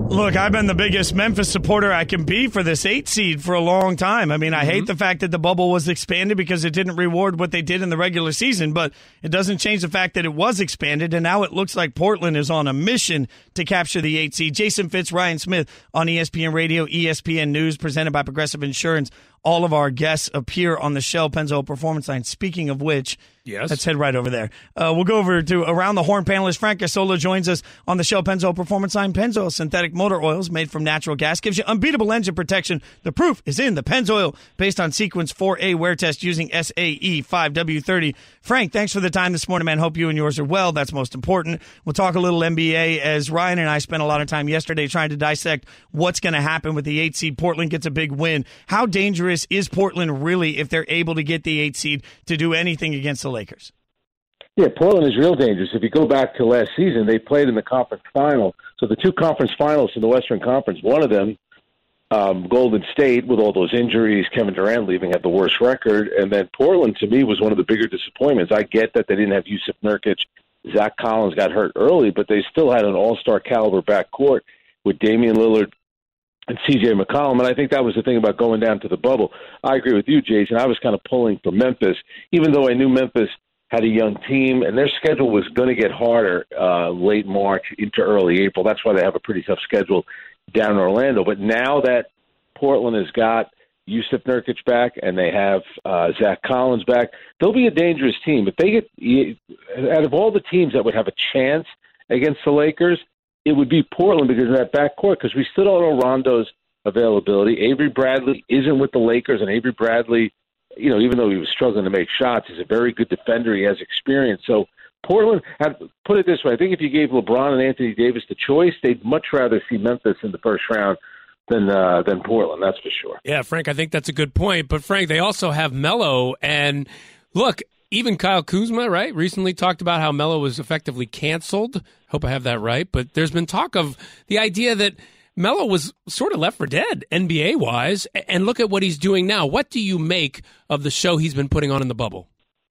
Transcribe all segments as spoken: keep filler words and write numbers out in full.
Look, I've been the biggest Memphis supporter I can be for this eight seed for a long time. I mean, I mm-hmm. hate the fact that the bubble was expanded because it didn't reward what they did in the regular season, but it doesn't change the fact that it was expanded, and now it looks like Portland is on a mission to capture the eight seed. Jason Fitz, Ryan Smith on E S P N Radio, E S P N News, presented by Progressive Insurance. All of our guests appear on the Shell Pennzoil Performance Line. Speaking of which, yes. let's head right over there. Uh, we'll go over to Around the Horn panelist. Frank Isola joins us on the Shell Pennzoil Performance Line. Pennzoil synthetic motor oils made from natural gas gives you unbeatable engine protection. The proof is in the Pennzoil, based on Sequence four A wear test using S A E five W thirty. Frank, thanks for the time this morning, man. Hope you and yours are well. That's most important. We'll talk a little N B A as Ryan and I spent a lot of time yesterday trying to dissect what's going to happen with the eight seed. Portland gets a big win. How dangerous is Portland really if they're able to get the eight seed to do anything against the Lakers? Yeah, Portland is real dangerous. If you go back to last season, they played in the conference final. So the two conference finals in the Western Conference, one of them, um, Golden State, with all those injuries, Kevin Durant leaving, had the worst record. And then Portland, to me, was one of the bigger disappointments. I get that they didn't have Yusuf Nurkic. Zach Collins got hurt early, but they still had an all-star caliber backcourt with Damian Lillard and C J McCollum, and I think that was the thing about going down to the bubble. I agree with you, Jason. I was kind of pulling for Memphis, even though I knew Memphis had a young team, and their schedule was going to get harder uh, late March into early April. That's why they have a pretty tough schedule down in Orlando. But now that Portland has got Yusuf Nurkic back and they have uh, Zach Collins back, they'll be a dangerous team. If they get, out of all the teams that would have a chance against the Lakers, it would be Portland because of that backcourt, because we still don't know Rondo's availability. Avery Bradley isn't with the Lakers, and Avery Bradley, you know, even though he was struggling to make shots, he's a very good defender. He has experience. So Portland, put it this way, I think if you gave LeBron and Anthony Davis the choice, they'd much rather see Memphis in the first round than uh, than Portland, that's for sure. Yeah, Frank, I think that's a good point. But, Frank, they also have Melo, and look, even Kyle Kuzma, right, recently talked about how Melo was effectively canceled. Hope I have that right. But there's been talk of the idea that Melo was sort of left for dead, N B A-wise, and look at what he's doing now. What do you make of the show he's been putting on in the bubble?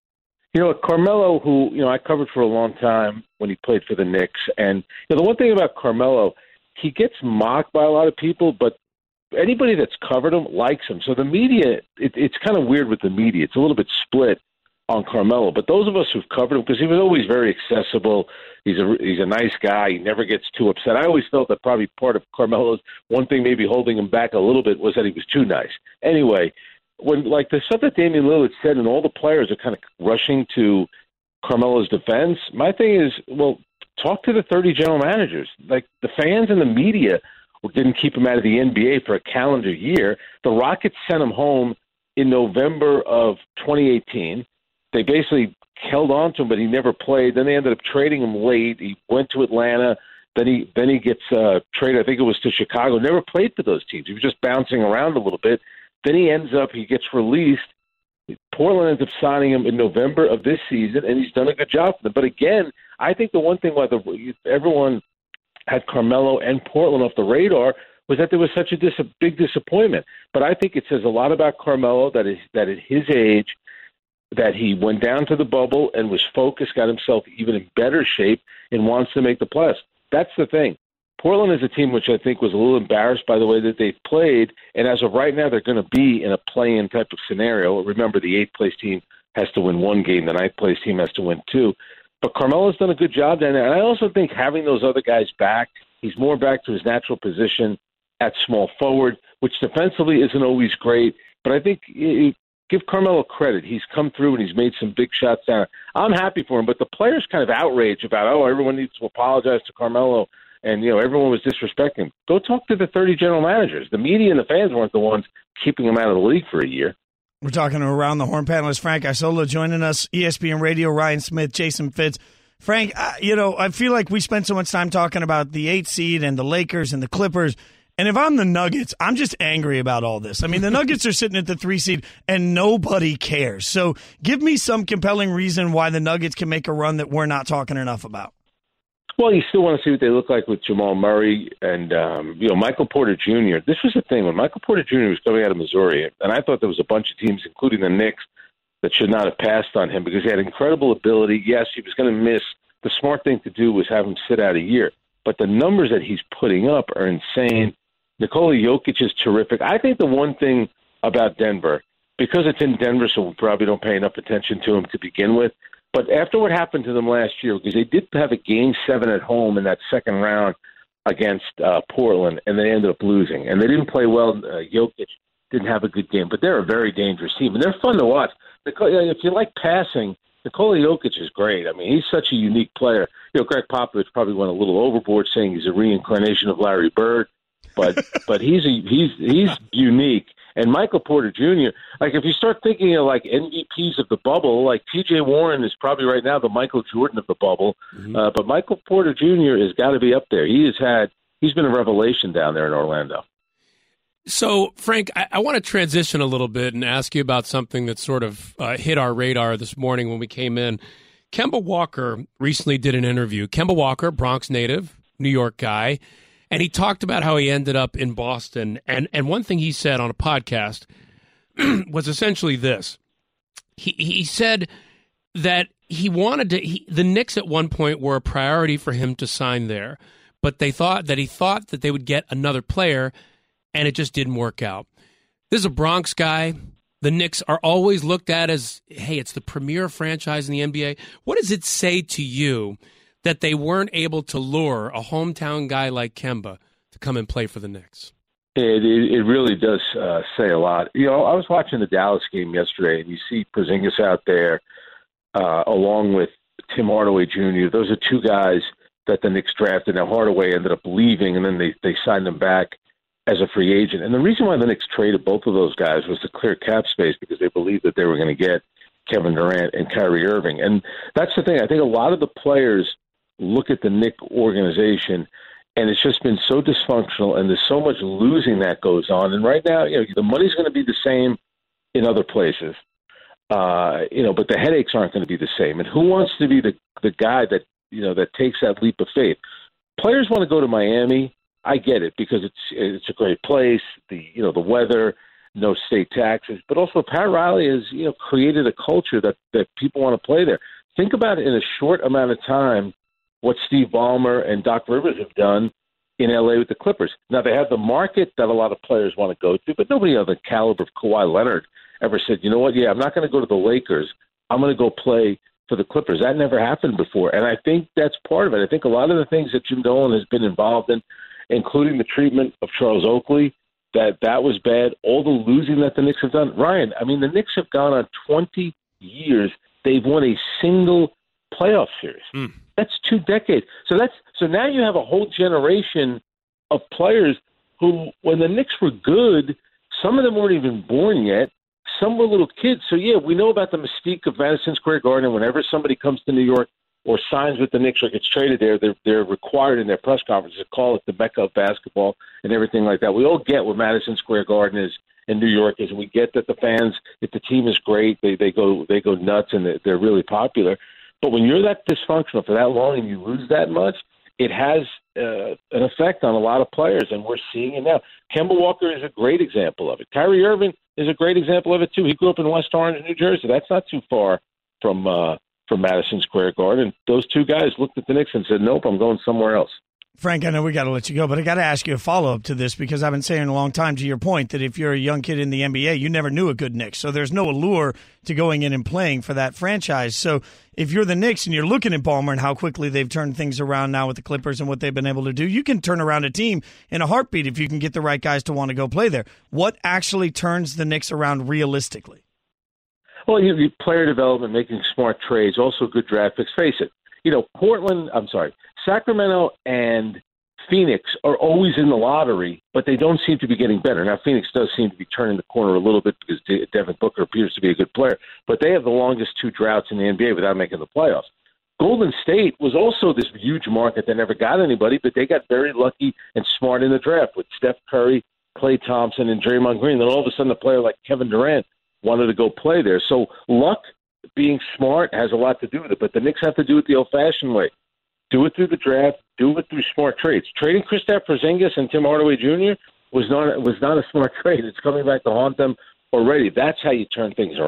You know, Carmelo, who, you know, I covered for a long time when he played for the Knicks, and you know, the one thing about Carmelo, he gets mocked by a lot of people, but anybody that's covered him likes him. So the media, it, it's kind of weird with the media. It's a little bit split on Carmelo, but those of us who've covered him, because he was always very accessible, he's a he's a nice guy, he never gets too upset. I always felt that probably part of Carmelo's one thing maybe holding him back a little bit was that he was too nice. Anyway, when like the stuff that Damian Lillard said, and all the players are kind of rushing to Carmelo's defense, my thing is, well, talk to the thirty general managers. Like the fans and the media didn't keep him out of the N B A for a calendar year. The Rockets sent him home in November of twenty eighteen. They basically held on to him, but he never played. Then they ended up trading him late. He went to Atlanta. Then he then he gets uh, traded. I think it was to Chicago. Never played for those teams. He was just bouncing around a little bit. Then he ends up, he gets released. Portland ends up signing him in November of this season, and he's done a good job for them. But again, I think the one thing why the, everyone had Carmelo and Portland off the radar was that there was such a dis- big disappointment. But I think it says a lot about Carmelo that is that at his age, that he went down to the bubble and was focused, got himself even in better shape, and wants to make the playoffs. That's the thing. Portland is a team which I think was a little embarrassed by the way that they've played, and as of right now, they're going to be in a play-in type of scenario. Remember, the eighth-place team has to win one game. The ninth-place team has to win two. But Carmelo's done a good job down there, and I also think having those other guys back, he's more back to his natural position at small forward, which defensively isn't always great, but I think it, give Carmelo credit. He's come through and he's made some big shots down. I'm happy for him, but the players kind of outraged about, oh, everyone needs to apologize to Carmelo, and, you know, everyone was disrespecting him. Go talk to the thirty general managers. The media and the fans weren't the ones keeping him out of the league for a year. We're talking to Around the Horn panelist Frank Isola joining us, E S P N Radio, Ryan Smith, Jason Fitz. Frank, uh, you know, I feel like we spent so much time talking about the eighth seed and the Lakers and the Clippers. And if I'm the Nuggets, I'm just angry about all this. I mean, the Nuggets are sitting at the three seed, and nobody cares. So give me some compelling reason why the Nuggets can make a run that we're not talking enough about. Well, you still want to see what they look like with Jamal Murray and, um, you know, Michael Porter Junior This was the thing. When Michael Porter Junior was coming out of Missouri, and I thought there was a bunch of teams, including the Knicks, that should not have passed on him because he had incredible ability. Yes, he was going to miss. The smart thing to do was have him sit out a year. but the numbers that he's putting up are insane. Nikola Jokic is terrific. I think the one thing about Denver, because it's in Denver, so we probably don't pay enough attention to him to begin with, but after what happened to them last year, because they did have a game seven at home in that second round against uh, Portland, and they ended up losing. And they didn't play well. Uh, Jokic didn't have a good game, but they're a very dangerous team, and they're fun to watch. If you like passing, Nikola Jokic is great. I mean, he's such a unique player. You know, Greg Popovich probably went a little overboard saying he's a reincarnation of Larry Bird, but but he's a, he's he's unique. And Michael Porter Junior, like if you start thinking of like M V Ps of the bubble, like T J Warren is probably right now the Michael Jordan of the bubble, mm-hmm. uh, but Michael Porter Junior has got to be up there. He has had he's been a revelation down there in Orlando. So, Frank, I, I want to transition a little bit and ask you about something that sort of uh, hit our radar this morning when we came in. Kemba Walker recently did an interview. Kemba Walker, Bronx native, New York guy, and he talked about how he ended up in Boston. And, and one thing he said on a podcast was essentially this. He, he said that he wanted to he, – the Knicks at one point were a priority for him to sign there, but they thought that he thought that they would get another player – and it just didn't work out. This is a Bronx guy. The Knicks are always looked at as, hey, it's the premier franchise in the N B A. What does it say to you that they weren't able to lure a hometown guy like Kemba to come and play for the Knicks? It, it, it really does uh, say a lot. You know, I was watching the Dallas game yesterday, and you see Porzingis out there uh, along with Tim Hardaway Junior Those are two guys that the Knicks drafted. Now, Hardaway ended up leaving, and then they, they signed him back as a free agent. And the reason why the Knicks traded both of those guys was to clear cap space because they believed that they were going to get Kevin Durant and Kyrie Irving. And that's the thing. I think a lot of the players look at the Knicks organization, and it's just been so dysfunctional, and there's so much losing that goes on. And right now, you know, the money's going to be the same in other places, uh, you know, but the headaches aren't going to be the same. And who wants to be the, the guy that, you know, that takes that leap of faith? Players want to go to Miami. I get it because it's it's a great place, the you know the weather, no state taxes, but also Pat Riley has you know created a culture that, that people want to play there. Think about it in a short amount of time, what Steve Ballmer and Doc Rivers have done in L A with the Clippers. Now they have the market that a lot of players want to go to, but nobody of the caliber of Kawhi Leonard ever said, you know what, yeah, I'm not going to go to the Lakers. I'm going to go play for the Clippers. That never happened before, and I think that's part of it. I think a lot of the things that Jim Dolan has been involved in, including the treatment of Charles Oakley, that that was bad. All the losing that the Knicks have done. Ryan, I mean, the Knicks have gone on twenty years. They've won a single playoff series. Mm. That's two decades. So that's so now you have a whole generation of players who, when the Knicks were good, some of them weren't even born yet. Some were little kids. So, yeah, we know about the mystique of Madison Square Garden. Whenever somebody comes to New York or signs with the Knicks or gets traded there, they're, they're required in their press conference to call it the Mecca of basketball and everything like that. We all get what Madison Square Garden is in New York is, and we get that the fans, if the team is great, they, they go they go nuts and they're really popular. But when you're that dysfunctional for that long and you lose that much, it has uh, an effect on a lot of players, and we're seeing it now. Kemba Walker is a great example of it. Kyrie Irving is a great example of it, too. He grew up in West Orange, New Jersey. That's not too far from uh, – from Madison Square Garden. Those two guys looked at the Knicks and said, nope, I'm going somewhere else. Frank, I know we got to let you go, but I got to ask you a follow-up to this because I've been saying a long time to your point that if you're a young kid in the N B A, you never knew a good Knicks. So there's no allure to going in and playing for that franchise. So if you're the Knicks and you're looking at Ballmer and how quickly they've turned things around now with the Clippers and what they've been able to do, you can turn around a team in a heartbeat if you can get the right guys to want to go play there. What actually turns the Knicks around realistically? Well, you, you player development, making smart trades, also good draft picks. Face it, you know, Portland, I'm sorry, Sacramento and Phoenix are always in the lottery, but they don't seem to be getting better. Now, Phoenix does seem to be turning the corner a little bit because De- Devin Booker appears to be a good player, but they have the longest two droughts in the N B A without making the playoffs. Golden State was also this huge market that never got anybody, but they got very lucky and smart in the draft with Steph Curry, Klay Thompson, and Draymond Green. Then all of a sudden a player like Kevin Durant wanted to go play there. So luck, being smart, has a lot to do with it. But the Knicks have to do it the old-fashioned way. Do it through the draft. Do it through smart trades. Trading Kristaps Porzingis and Tim Hardaway Junior was not was not a smart trade. It's coming back to haunt them already. That's how you turn things around.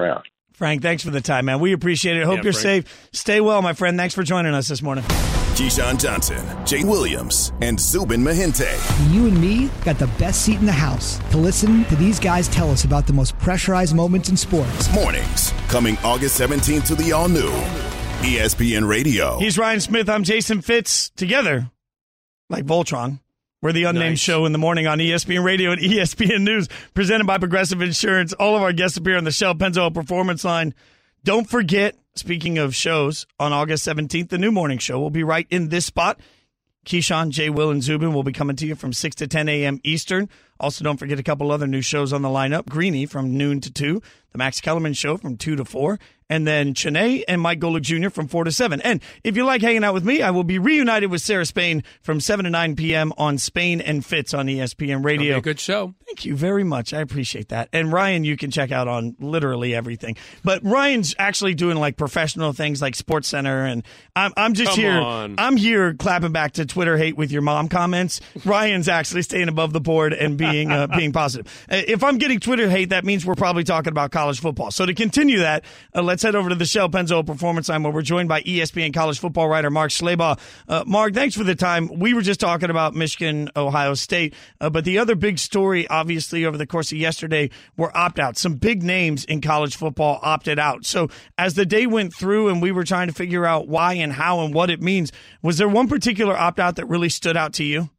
Frank, thanks for the time, man. We appreciate it. Hope Yeah, you're Frank. safe. Stay well, my friend. Thanks for joining us this morning. Keyshawn Johnson, Jay Williams, and Zubin Mehente. You and me got the best seat in the house to listen to these guys tell us about the most pressurized moments in sports. Mornings, coming August seventeenth to the all-new E S P N Radio. He's Ryan Smith. I'm Jason Fitz. Together, like Voltron, we're the Unnamed Nice. Show in the morning on E S P N Radio and E S P N News, presented by Progressive Insurance. All of our guests appear on the Shell Pennzoil Performance Line. Don't forget, speaking of shows, on August seventeenth, the new morning show will be right in this spot. Keyshawn, Jay, Will, and Zubin will be coming to you from six to ten a.m. Eastern. Also, don't forget a couple other new shows on the lineup. Greeny from noon to two, the Max Kellerman Show from two to four, and then Chene and Mike Golick Junior from four to seven. And if you like hanging out with me, I will be reunited with Sarah Spain from seven to nine p.m. on Spain and Fitz on E S P N Radio. Okay, good show. Thank you very much. I appreciate that. And Ryan, you can check out on literally everything. But Ryan's actually doing like professional things like Sports Center, and I'm I'm just Come here. on. I'm here clapping back to Twitter hate with your mom comments. Ryan's actually staying above the board and being uh, being positive. Uh, If I'm getting Twitter hate, that means we're probably talking about college football. So to continue that, uh, let's head over to the Shell Pennzoil Performance Line where we're joined by E S P N college football writer Mark Schlabach. Uh, Mark, thanks for the time. We were just talking about Michigan, Ohio State, uh, but the other big story, obviously, over the course of yesterday were opt-outs. Some big names in college football opted out. So as the day went through and we were trying to figure out why and how and what it means, was there one particular opt-out that really stood out to you?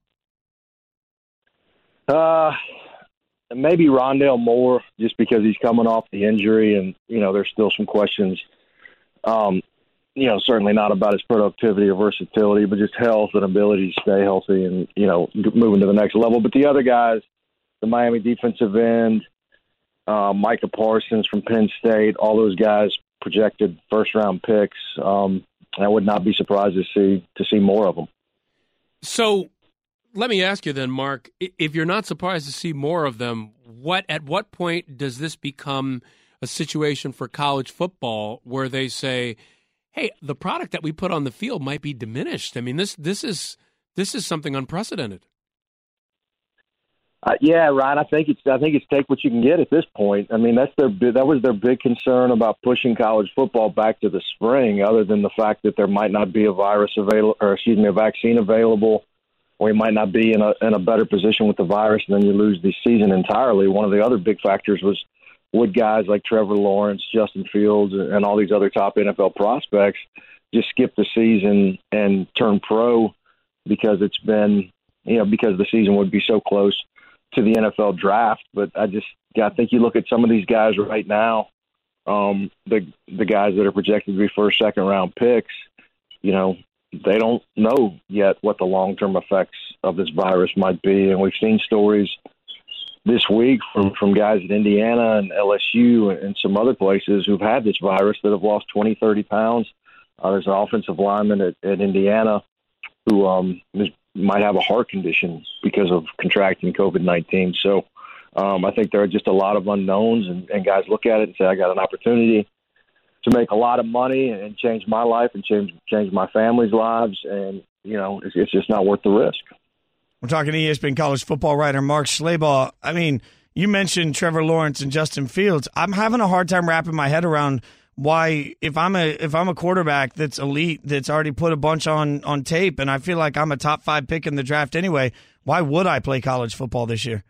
Uh, maybe Rondale Moore, just because he's coming off the injury, and you know there's still some questions. Um, you know, certainly not about his productivity or versatility, but just health and ability to stay healthy and you know moving to the next level. But the other guys, the Miami defensive end, uh, Micah Parsons from Penn State, all those guys projected first round picks. Um, I would not be surprised to see to see more of them. So let me ask you then, Mark, i- if you're not surprised to see more of them, what at what point does this become a situation for college football where they say, hey, the product that we put on the field might be diminished? I mean, this this is this is something unprecedented. Uh, yeah, Ryan. I think it's I think it's take what you can get at this point. I mean, that's their bi- that was their big concern about pushing college football back to the spring. Other than the fact that there might not be a virus available, or excuse me, a vaccine available, or you might not be in a in a better position with the virus, and then you lose the season entirely. One of the other big factors was would guys like Trevor Lawrence, Justin Fields, and all these other top N F L prospects just skip the season and turn pro because it's been you know because the season would be so close to the N F L draft. But I just I think you look at some of these guys right now, um, the the guys that are projected to be first, second round picks, you know, they don't know yet what the long term effects of this virus might be. And we've seen stories this week from, from guys at Indiana and L S U and some other places who've had this virus that have lost twenty, thirty pounds. Uh, there's an offensive lineman at, at Indiana who um, is might have a heart condition because of contracting COVID nineteen. So um, I think there are just a lot of unknowns, and, and guys look at it and say, I got an opportunity to make a lot of money and change my life and change change my family's lives, and, you know, it's, it's just not worth the risk. We're talking to E S P N college football writer Mark Schlabach. I mean, you mentioned Trevor Lawrence and Justin Fields. I'm having a hard time wrapping my head around why, if I'm a if I'm a quarterback that's elite, that's already put a bunch on, on tape, and I feel like I'm a top five pick in the draft anyway, why would I play college football this year?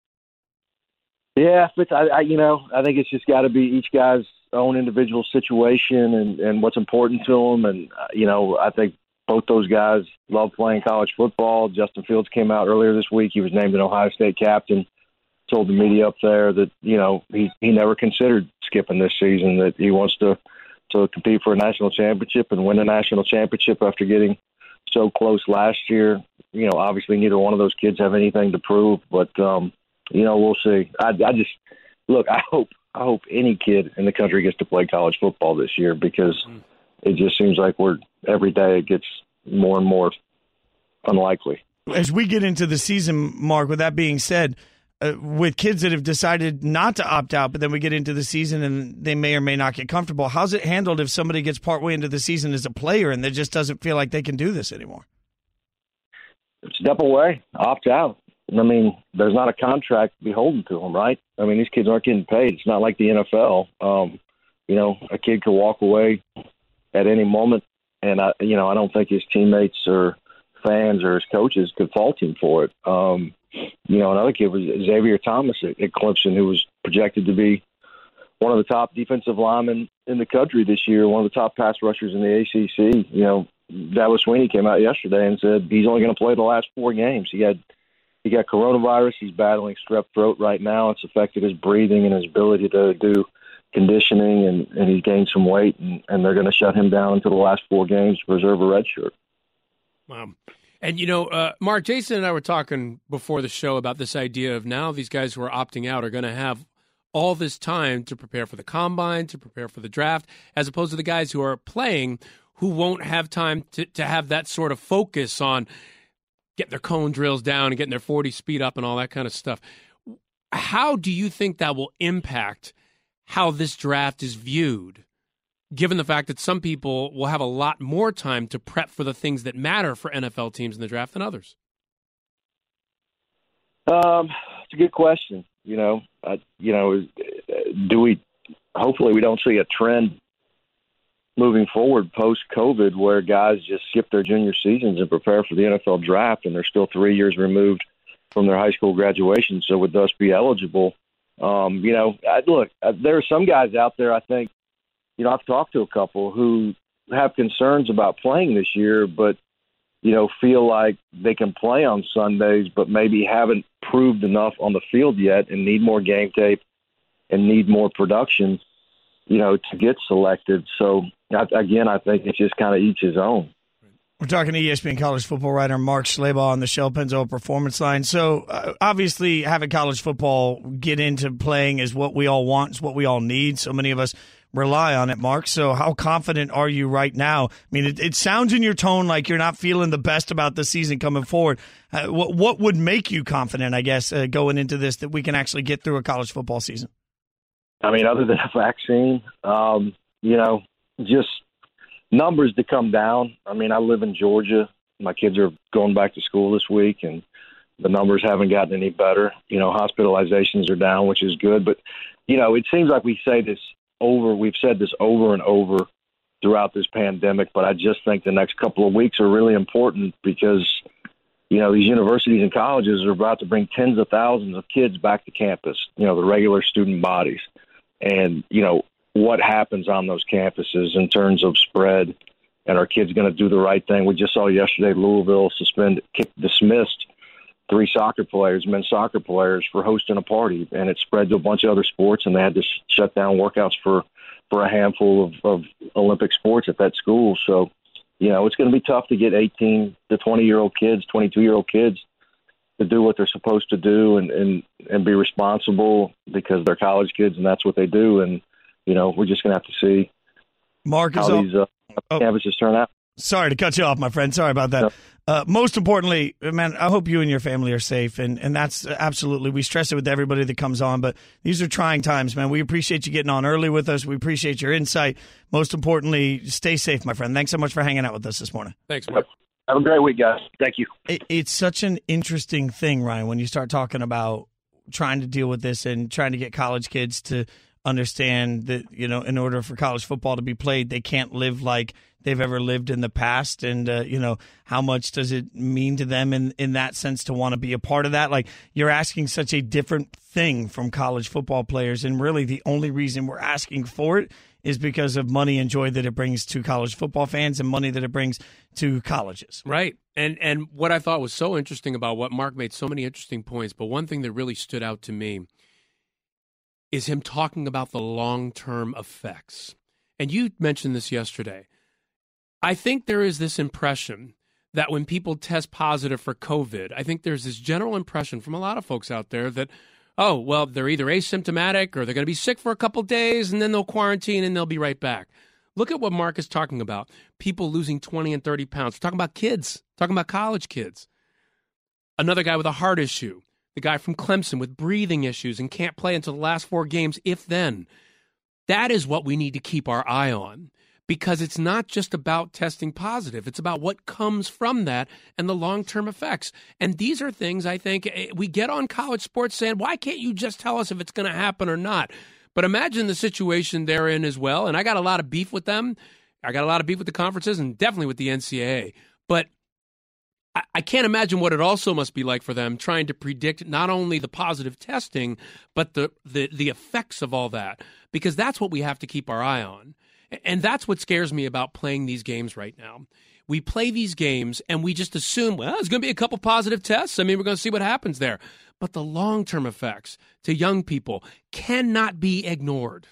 Yeah, but I, I you know, I think it's just got to be each guy's own individual situation and, and what's important to them. And, uh, you know, I think both those guys love playing college football. Justin Fields came out earlier this week. He was named an Ohio State captain. Told the media up there that, you know, he, he never considered skipping this season, that he wants to, to compete for a national championship and win a national championship after getting so close last year. You know, obviously neither one of those kids have anything to prove, but, um, you know, we'll see. I, I just, look, I hope, I hope any kid in the country gets to play college football this year, because mm. it just seems like we're, every day it gets more and more unlikely. As we get into the season, Mark, with that being said, Uh, with kids that have decided not to opt out, but then we get into the season and they may or may not get comfortable, how's it handled if somebody gets partway into the season as a player and they just doesn't feel like they can do this anymore? Step away, opt out. I mean, there's not a contract beholden to them, right? I mean, these kids aren't getting paid. It's not like the N F L. Um, you know, a kid could walk away at any moment, and I, you know, I don't think his teammates or fans or his coaches could fault him for it. Um, you know, another kid was Xavier Thomas at, at Clemson, who was projected to be one of the top defensive linemen in the country this year, one of the top pass rushers in the A C C. You know, Dallas Sweeney came out yesterday and said he's only going to play the last four games. He had he got coronavirus. He's battling strep throat right now. It's affected his breathing and his ability to do conditioning, and, and he's gained some weight, and, and they're going to shut him down until the last four games to preserve a red shirt. Wow. And, you know, uh, Mark, Jason and I were talking before the show about this idea of now these guys who are opting out are going to have all this time to prepare for the combine, to prepare for the draft, as opposed to the guys who are playing who won't have time to, to have that sort of focus on getting their cone drills down and getting their forty speed up and all that kind of stuff. How do you think that will impact how this draft is viewed, given the fact that some people will have a lot more time to prep for the things that matter for N F L teams in the draft than others? Um, it's a good question. You know, uh, you know, do we? Hopefully, we don't see a trend moving forward post-COVID where guys just skip their junior seasons and prepare for the N F L draft, and they're still three years removed from their high school graduation, so would thus be eligible. Um, you know, I, look, uh, there are some guys out there. I think, you know, I've talked to a couple who have concerns about playing this year, but you know, feel like they can play on Sundays, but maybe haven't proved enough on the field yet and need more game tape and need more production, you know, to get selected. So, again, I think it's just kind of each his own. We're talking to E S P N college football writer Mark Schlabach on the Shell Pennzoil Performance Line. So, uh, obviously, having college football get into playing is what we all want, is what we all need. So many of us rely on it, Mark. So how confident are you right now? I mean, it, it sounds in your tone like you're not feeling the best about the season coming forward. Uh, what, what would make you confident, I guess, uh, going into this, that we can actually get through a college football season? I mean, other than a vaccine, um, you know, just numbers to come down. I mean, I live in Georgia. My kids are going back to school this week, and the numbers haven't gotten any better. You know, hospitalizations are down, which is good. But, you know, it seems like we say this over, we've said this over and over throughout this pandemic, but I just think the next couple of weeks are really important because, you know, these universities and colleges are about to bring tens of thousands of kids back to campus, you know, the regular student bodies. And, you know, what happens on those campuses in terms of spread, and are kids going to do the right thing? We just saw yesterday Louisville suspend, kick, dismissed three soccer players, men's soccer players, for hosting a party, and it spread to a bunch of other sports, and they had to sh- shut down workouts for, for a handful of, of Olympic sports at that school. So, you know, it's going to be tough to get eighteen to twenty-year-old kids, twenty-two-year-old kids to do what they're supposed to do and, and, and be responsible because they're college kids and that's what they do. And, you know, we're just going to have to see Mark how is these uh, oh. campuses turn out. Sorry to cut you off, my friend. Sorry about that. Uh, most importantly, man, I hope you and your family are safe, and, and that's absolutely, we stress it with everybody that comes on, but these are trying times, man. We appreciate you getting on early with us. We appreciate your insight. Most importantly, stay safe, my friend. Thanks so much for hanging out with us this morning. Thanks, Mark. Have a great week, guys. Thank you. It, it's such an interesting thing, Ryan, when you start talking about trying to deal with this and trying to get college kids to understand that, you know, in order for college football to be played, they can't live like they've ever lived in the past. And, uh, you know, how much does it mean to them in, in that sense to want to be a part of that? Like, you're asking such a different thing from college football players. And really the only reason we're asking for it is because of money and joy that it brings to college football fans and money that it brings to colleges. Right. And and what I thought was so interesting about what Mark made, so many interesting points, but one thing that really stood out to me is him talking about the long-term effects. And you mentioned this yesterday. I think there is this impression that when people test positive for COVID, I think there's this general impression from a lot of folks out there that, oh, well, they're either asymptomatic or they're going to be sick for a couple days and then they'll quarantine and they'll be right back. Look at what Mark is talking about. People losing twenty and thirty pounds. We're talking about kids, talking about college kids. Another guy with a heart issue. The guy from Clemson with breathing issues and can't play until the last four games, if then. That is what we need to keep our eye on, because it's not just about testing positive. It's about what comes from that and the long-term effects. And these are things I think we get on college sports saying, why can't you just tell us if it's going to happen or not? But imagine the situation they're in as well. And I got a lot of beef with them. I got a lot of beef with the conferences and definitely with the N C double A. But I, I can't imagine what it also must be like for them trying to predict not only the positive testing, but the, the, the effects of all that. Because that's what we have to keep our eye on. And that's what scares me about playing these games right now. We play these games and we just assume, well, there's going to be a couple positive tests. I mean, we're going to see what happens there. But the long-term effects to young people cannot be ignored.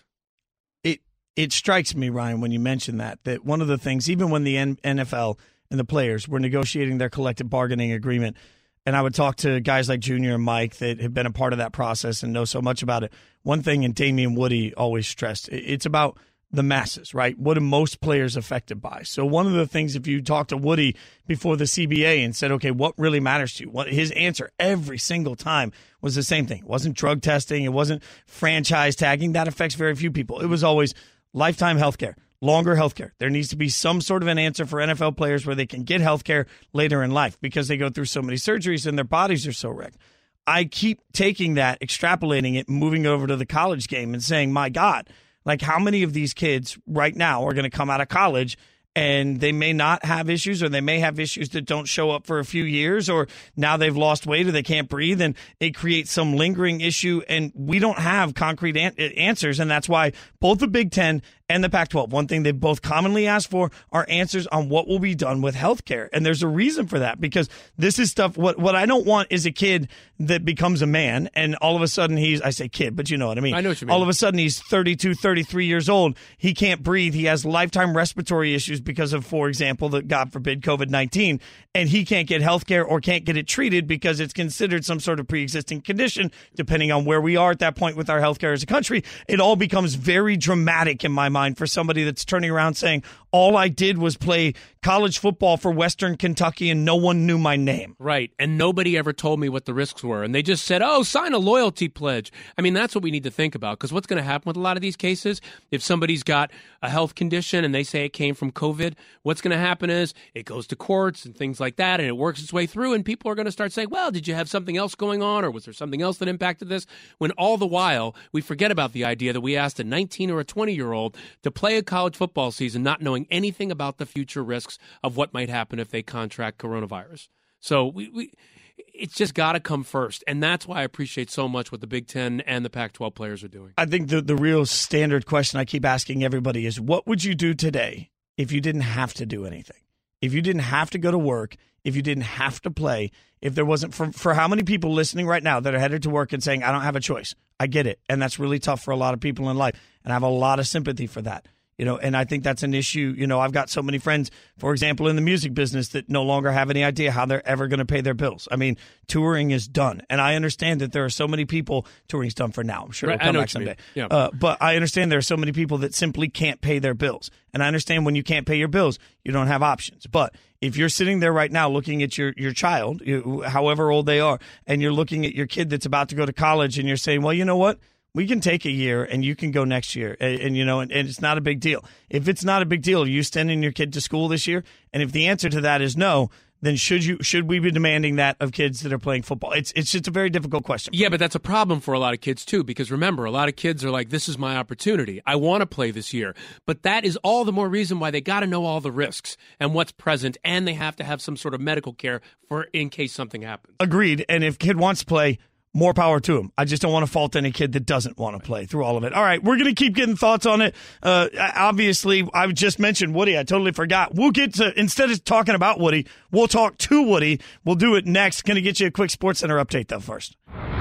It it strikes me, Ryan, when you mention that, that one of the things, even when the N F L and the players were negotiating their collective bargaining agreement, and I would talk to guys like Junior and Mike that have been a part of that process and know so much about it. One thing, and Damian Woody always stressed, it's about the masses, right? What are most players affected by? So one of the things, if you talk to Woody before the C B A and said, okay, what really matters to you? What his answer every single time was the same thing. It wasn't drug testing. It wasn't franchise tagging. That affects very few people. It was always lifetime health care, longer health care. There needs to be some sort of an answer for N F L players where they can get health care later in life because they go through so many surgeries and their bodies are so wrecked. I keep taking that, extrapolating it, moving over to the college game and saying, my God, like, how many of these kids right now are going to come out of college and they may not have issues, or they may have issues that don't show up for a few years, or now they've lost weight or they can't breathe and it creates some lingering issue, and we don't have concrete an- answers. And that's why both the Big Ten and the Pac twelve, one thing they both commonly ask for are answers on what will be done with healthcare. And there's a reason for that, because this is stuff, what, what I don't want is a kid that becomes a man and all of a sudden he's, I say kid, but you know what I mean. I know what you mean. All of a sudden he's thirty-two, thirty-three years old. He can't breathe. He has lifetime respiratory issues because of, for example, the God forbid, COVID nineteen, and he can't get healthcare or can't get it treated because it's considered some sort of pre-existing condition, depending on where we are at that point with our healthcare as a country. It all becomes very dramatic in my mind for somebody that's turning around saying, all I did was play college football for Western Kentucky and no one knew my name. Right. And nobody ever told me what the risks were. And they just said, oh, sign a loyalty pledge. I mean, that's what we need to think about, because what's going to happen with a lot of these cases, if somebody's got a health condition and they say it came from COVID, what's going to happen is it goes to courts and things like that, and it works its way through, and people are going to start saying, well, did you have something else going on, or was there something else that impacted this? When all the while, we forget about the idea that we asked a nineteen or a twenty-year-old to play a college football season not knowing anything about the future risks of what might happen if they contract coronavirus. So we, we it's just got to come first. And that's why I appreciate so much what the Big Ten and the Pac twelve players are doing. I think the, the real standard question I keep asking everybody is, what would you do today if you didn't have to do anything? If you didn't have to go to work, if you didn't have to play, if there wasn't, for, for how many people listening right now that are headed to work and saying, I don't have a choice. I get it. And that's really tough for a lot of people in life. And I have a lot of sympathy for that. You know, and I think that's an issue. You know, I've got so many friends, for example, in the music business that no longer have any idea how they're ever going to pay their bills. I mean, touring is done. And I understand that there are so many people, touring's done for now. I'm sure right, it'll come back someday. Yeah. Uh, but I understand there are so many people that simply can't pay their bills. And I understand when you can't pay your bills, you don't have options. But if you're sitting there right now looking at your, your child, you, however old they are, and you're looking at your kid that's about to go to college and you're saying, well, you know what? We can take a year and you can go next year. And, and you know, and, and it's not a big deal. If it's not a big deal, are you sending your kid to school this year? And if the answer to that is no, then should you should we be demanding that of kids that are playing football? It's it's just a very difficult question. Yeah, but that's a problem for a lot of kids too, because remember, a lot of kids are like, this is my opportunity. I want to play this year. But that is all the more reason why they got to know all the risks and what's present, and they have to have some sort of medical care for in case something happens. Agreed. And if kid wants to play, more power to him. I just don't want to fault any kid that doesn't want to play through all of it. All right, we're going to keep getting thoughts on it. Uh, obviously, I just mentioned Woody. I totally forgot. We'll get to, instead of talking about Woody, we'll talk to Woody. We'll do it next. Going to get you a quick SportsCenter update, though, first.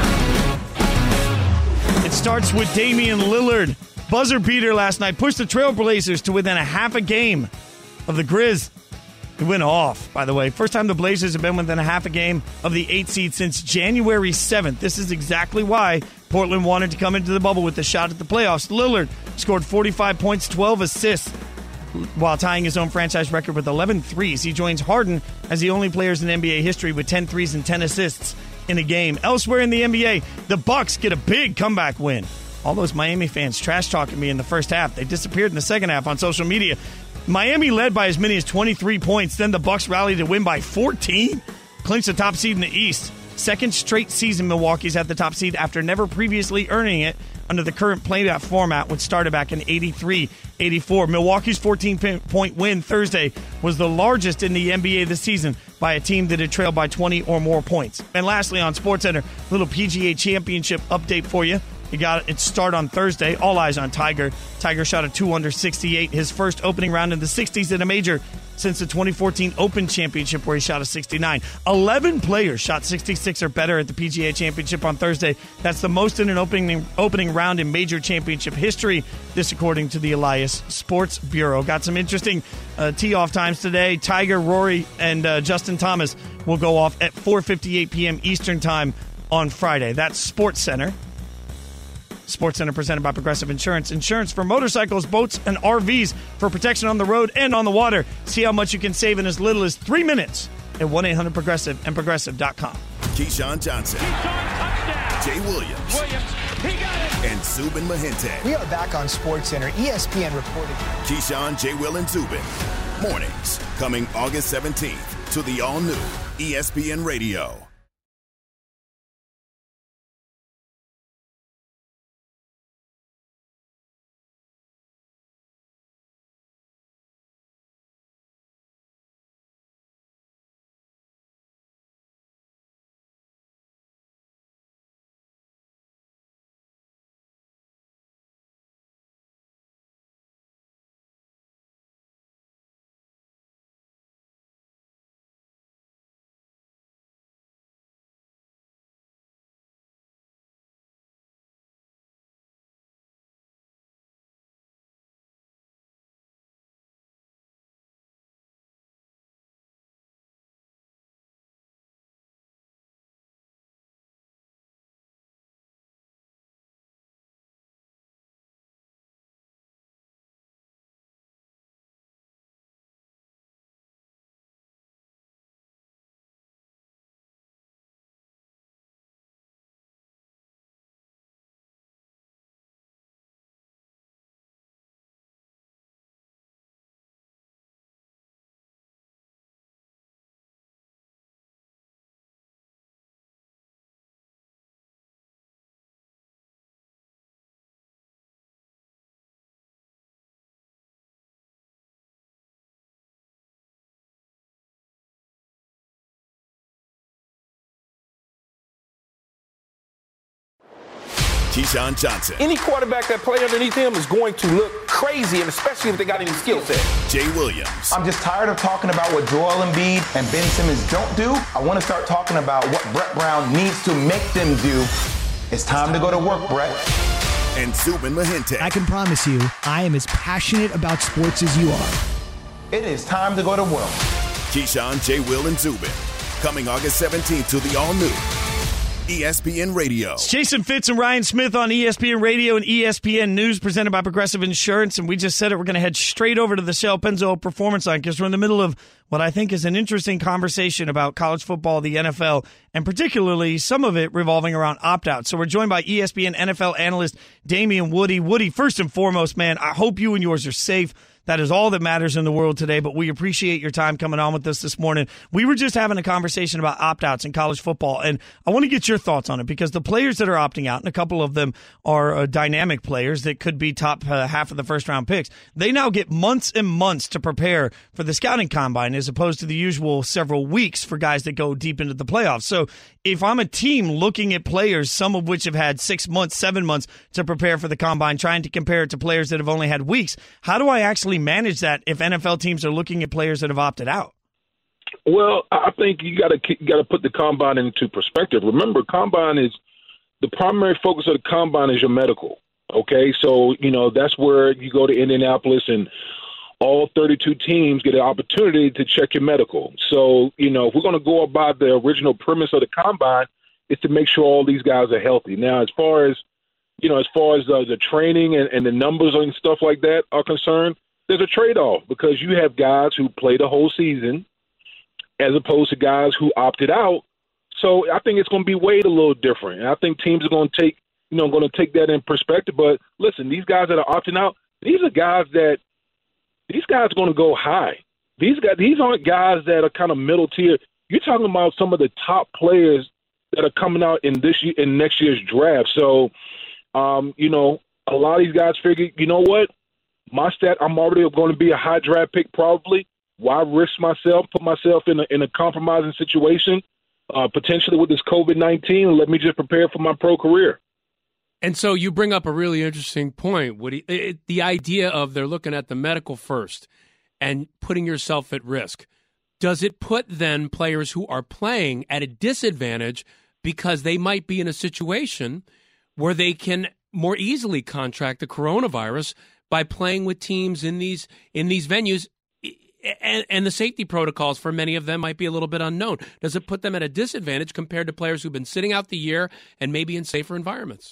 It starts with Damian Lillard. Buzzer beater last night. Pushed the Trailblazers to within a half a game of the Grizz. It went off, by the way. First time the Blazers have been within a half a game of the eight seed since January seventh. This is exactly why Portland wanted to come into the bubble with a shot at the playoffs. Lillard scored forty-five points, twelve assists, while tying his own franchise record with eleven threes. He joins Harden as the only players in N B A history with ten threes and ten assists in a game. Elsewhere in the N B A, the Bucks get a big comeback win. All those Miami fans trash-talking me in the first half. They disappeared in the second half on social media. Miami led by as many as twenty-three points. Then the Bucks rallied to win by fourteen. clinched the top seed in the East. Second straight season Milwaukee's had the top seed after never previously earning it under the current playoff format, which started back in eighty-three eighty-four. Milwaukee's fourteen-point win Thursday was the largest in the N B A this season by a team that had trailed by twenty or more points. And lastly, on SportsCenter, a little P G A Championship update for you. You got its start on Thursday. All eyes on Tiger. Tiger shot a two under sixty-eight, his first opening round in the sixties in a major since the twenty fourteen Open Championship, where he shot a sixty-nine. eleven players shot sixty-six or better at the P G A Championship on Thursday. That's the most in an opening opening round in major championship history. This, according to the Elias Sports Bureau. Got some interesting uh, tee-off times today. Tiger, Rory, and uh, Justin Thomas will go off at four fifty-eight p.m. Eastern Time on Friday. That's SportsCenter. SportsCenter presented by Progressive Insurance. Insurance for motorcycles, boats, and R Vs for protection on the road and on the water. See how much you can save in as little as three minutes at one eight hundred progressive and progressive dot com. Keyshawn Johnson. Keyshawn, Jay Williams. Williams, he got it. And Zubin Mehenti. We are back on SportsCenter. E S P N reported. Keyshawn, Jay Will, and Zubin. Mornings coming August seventeenth to the all-new E S P N Radio. Keyshawn Johnson. Any quarterback that play underneath him is going to look crazy, and especially if they got any skill set. Jay Williams. I'm just tired of talking about what Joel Embiid and Ben Simmons don't do. I want to start talking about what Brett Brown needs to make them do. It's time to go to work, Brett. And Zubin Mehenti. I can promise you, I am as passionate about sports as you are. It is time to go to work. Keyshawn, Jay Will, and Zubin. Coming August seventeenth to the all-new E S P N Radio. It's Jason Fitz and Ryan Smith on E S P N Radio and E S P N News, presented by Progressive Insurance. And we just said it, we're going to head straight over to the Shell Pennzoil Performance Line because we're in the middle of what I think is an interesting conversation about college football, the N F L, and particularly some of it revolving around opt-out. So we're joined by E S P N N F L analyst Damian Woody. Woody, first and foremost, man, I hope you and yours are safe. That is all that matters in the world today, but we appreciate your time coming on with us this morning. We were just having a conversation about opt-outs in college football, and I want to get your thoughts on it because the players that are opting out, and a couple of them are uh, dynamic players that could be top uh, half of the first-round picks, they now get months and months to prepare for the scouting combine as opposed to the usual several weeks for guys that go deep into the playoffs. So if I'm a team looking at players, some of which have had six months, seven months to prepare for the combine, trying to compare it to players that have only had weeks, how do I actually manage that if N F L teams are looking at players that have opted out? Well, I think you got to you got to put the combine into perspective. Remember, combine is the primary focus of the combine is your medical. Okay, so you know that's where you go to Indianapolis and all thirty-two teams get an opportunity to check your medical. So you know if we're going to go about the original premise of the combine, is to make sure all these guys are healthy. Now, as far as you know, as far as uh, the training and, and the numbers and stuff like that are concerned, there's a trade-off because you have guys who play the whole season as opposed to guys who opted out. So I think it's going to be weighed a little different. And I think teams are going to take, you know, going to take that in perspective. But listen, these guys that are opting out, these are guys that these guys are going to go high. These guys, these aren't guys that are kind of middle tier. you're talking about some of the top players that are coming out in this year, in next year's draft. So, um, you know, a lot of these guys figure, you know what, my stat, I'm already going to be a high draft pick probably. Why risk myself, put myself in a, in a compromising situation, uh, potentially with this COVID nineteen, and let me just prepare for my pro career. And so you bring up a really interesting point, Woody. It, the idea of they're looking at the medical first and putting yourself at risk. Does it put then players who are playing at a disadvantage because they might be in a situation where they can more easily contract the coronavirus by playing with teams in these in these venues, and, and the safety protocols for many of them might be a little bit unknown? Does it put them at a disadvantage compared to players who've been sitting out the year and maybe in safer environments?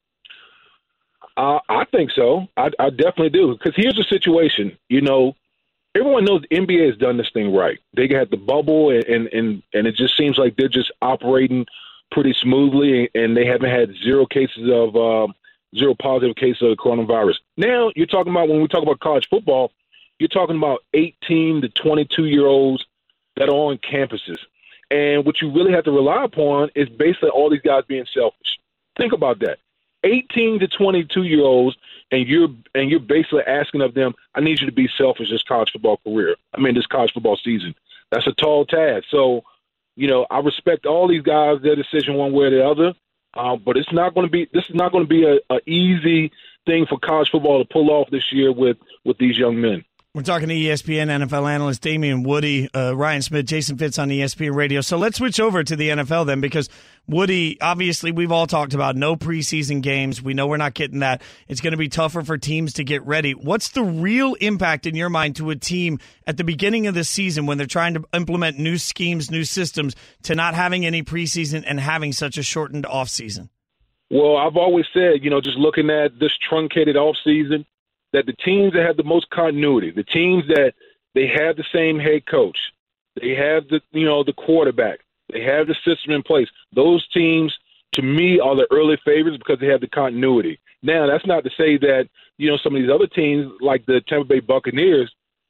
Uh, I think so. I, I definitely do. Because here's the situation. You know, everyone knows the N B A has done this thing right. They had the bubble, and, and, and, and it just seems like they're just operating pretty smoothly, and they haven't had zero cases of um, zero positive cases of the coronavirus. Now you're talking about, when we talk about college football, you're talking about eighteen to twenty-two-year-olds that are on campuses. And what you really have to rely upon is basically all these guys being selfish. Think about that. eighteen to twenty-two-year-olds, and you're and you're basically asking of them, I need you to be selfish this college football career. I mean, this college football season. That's a tall task. So, you know, I respect all these guys, their decision one way or the other. Um, but it's not going to be. This is not going to be a, a easy thing for college football to pull off this year with with these young men. We're talking to E S P N N F L analyst Damian Woody, uh, Ryan Smith, Jason Fitz on E S P N Radio. So let's switch over to the N F L then, because Woody, obviously we've all talked about no preseason games. We know we're not getting that. It's going to be tougher for teams to get ready. What's the real impact in your mind to a team at the beginning of the season when they're trying to implement new schemes, new systems, to not having any preseason and having such a shortened offseason? Well, I've always said, you know, just looking at this truncated offseason, that the teams that have the most continuity, the teams that they have the same head coach, they have the, you know, the quarterback, they have the system in place, those teams, to me, are the early favorites because they have the continuity. Now, that's not to say that, you know, some of these other teams, like the Tampa Bay Buccaneers,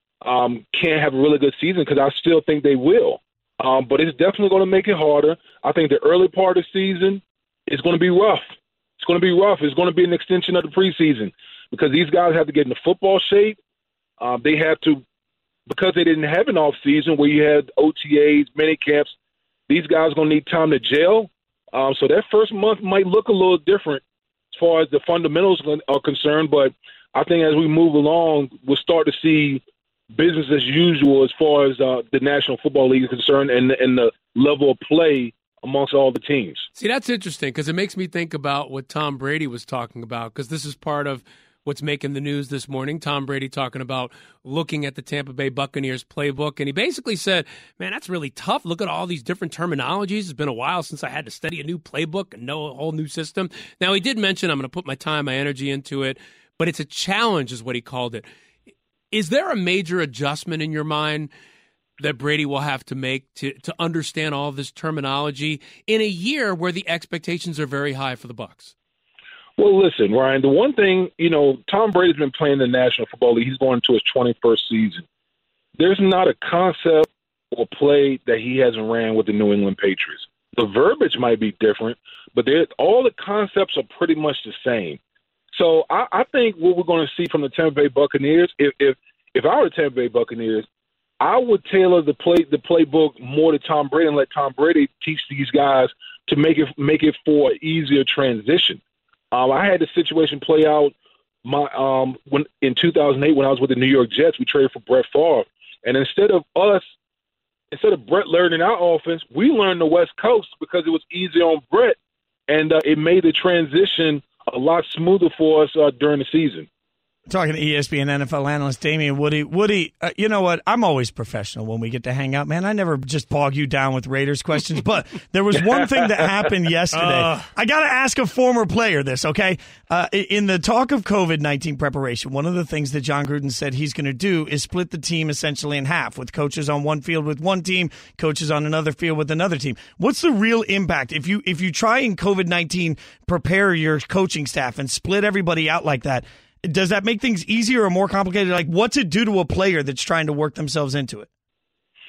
um, can't have a really good season, because I still think they will. Um, but it's definitely going to make it harder. I think the early part of the season is going to be rough. It's going to be rough. It's going to be an extension of the preseason, because these guys have to get into football shape. Um, they have to, because they didn't have an off season where you had O T As, mini camps, these guys are going to need time to gel. Um, so that first month might look a little different as far as the fundamentals are concerned. But I think as we move along, we'll start to see business as usual as far as uh, the National Football League is concerned, and, and the level of play amongst all the teams. See, that's interesting, because it makes me think about what Tom Brady was talking about, because this is part of what's making the news this morning. Tom Brady talking about looking at the Tampa Bay Buccaneers playbook, and he basically said, man, that's really tough. Look at all these different terminologies. It's been a while since I had to study a new playbook and know a whole new system. Now, he did mention I'm going to put my time, my energy into it, but it's a challenge is what he called it. Is there a major adjustment in your mind that Brady will have to make to, to understand all of this terminology in a year where the expectations are very high for the Bucs? Well, listen, Ryan, the one thing, you know, Tom Brady's been playing the National Football League. He's going into his twenty-first season. There's not a concept or play that he hasn't ran with the New England Patriots. The verbiage might be different, but all the concepts are pretty much the same. So I, I think what we're going to see from the Tampa Bay Buccaneers, if if, if I were the Tampa Bay Buccaneers, I would tailor the play the playbook more to Tom Brady and let Tom Brady teach these guys to make it make it for an easier transition. Um, I had the situation play out my um, when in two thousand eight when I was with the New York Jets. We traded for Brett Favre, and instead of us, instead of Brett learning our offense, we learned the West Coast because it was easy on Brett, and uh, it made the transition a lot smoother for us uh, during the season. Talking to E S P N N F L analyst Damian Woody. Woody, uh, you know what? I'm always professional when we get to hang out, man. I never just bog you down with Raiders questions, but there was one thing that happened yesterday. Uh, I got to ask a former player this, okay? Uh, in the talk of COVID nineteen preparation, one of the things that John Gruden said he's going to do is split the team essentially in half, with coaches on one field with one team, coaches on another field with another team. What's the real impact if you if you try and COVID nineteen prepare your coaching staff and split everybody out like that? Does that make things easier or more complicated? Like, what's it do to a player that's trying to work themselves into it?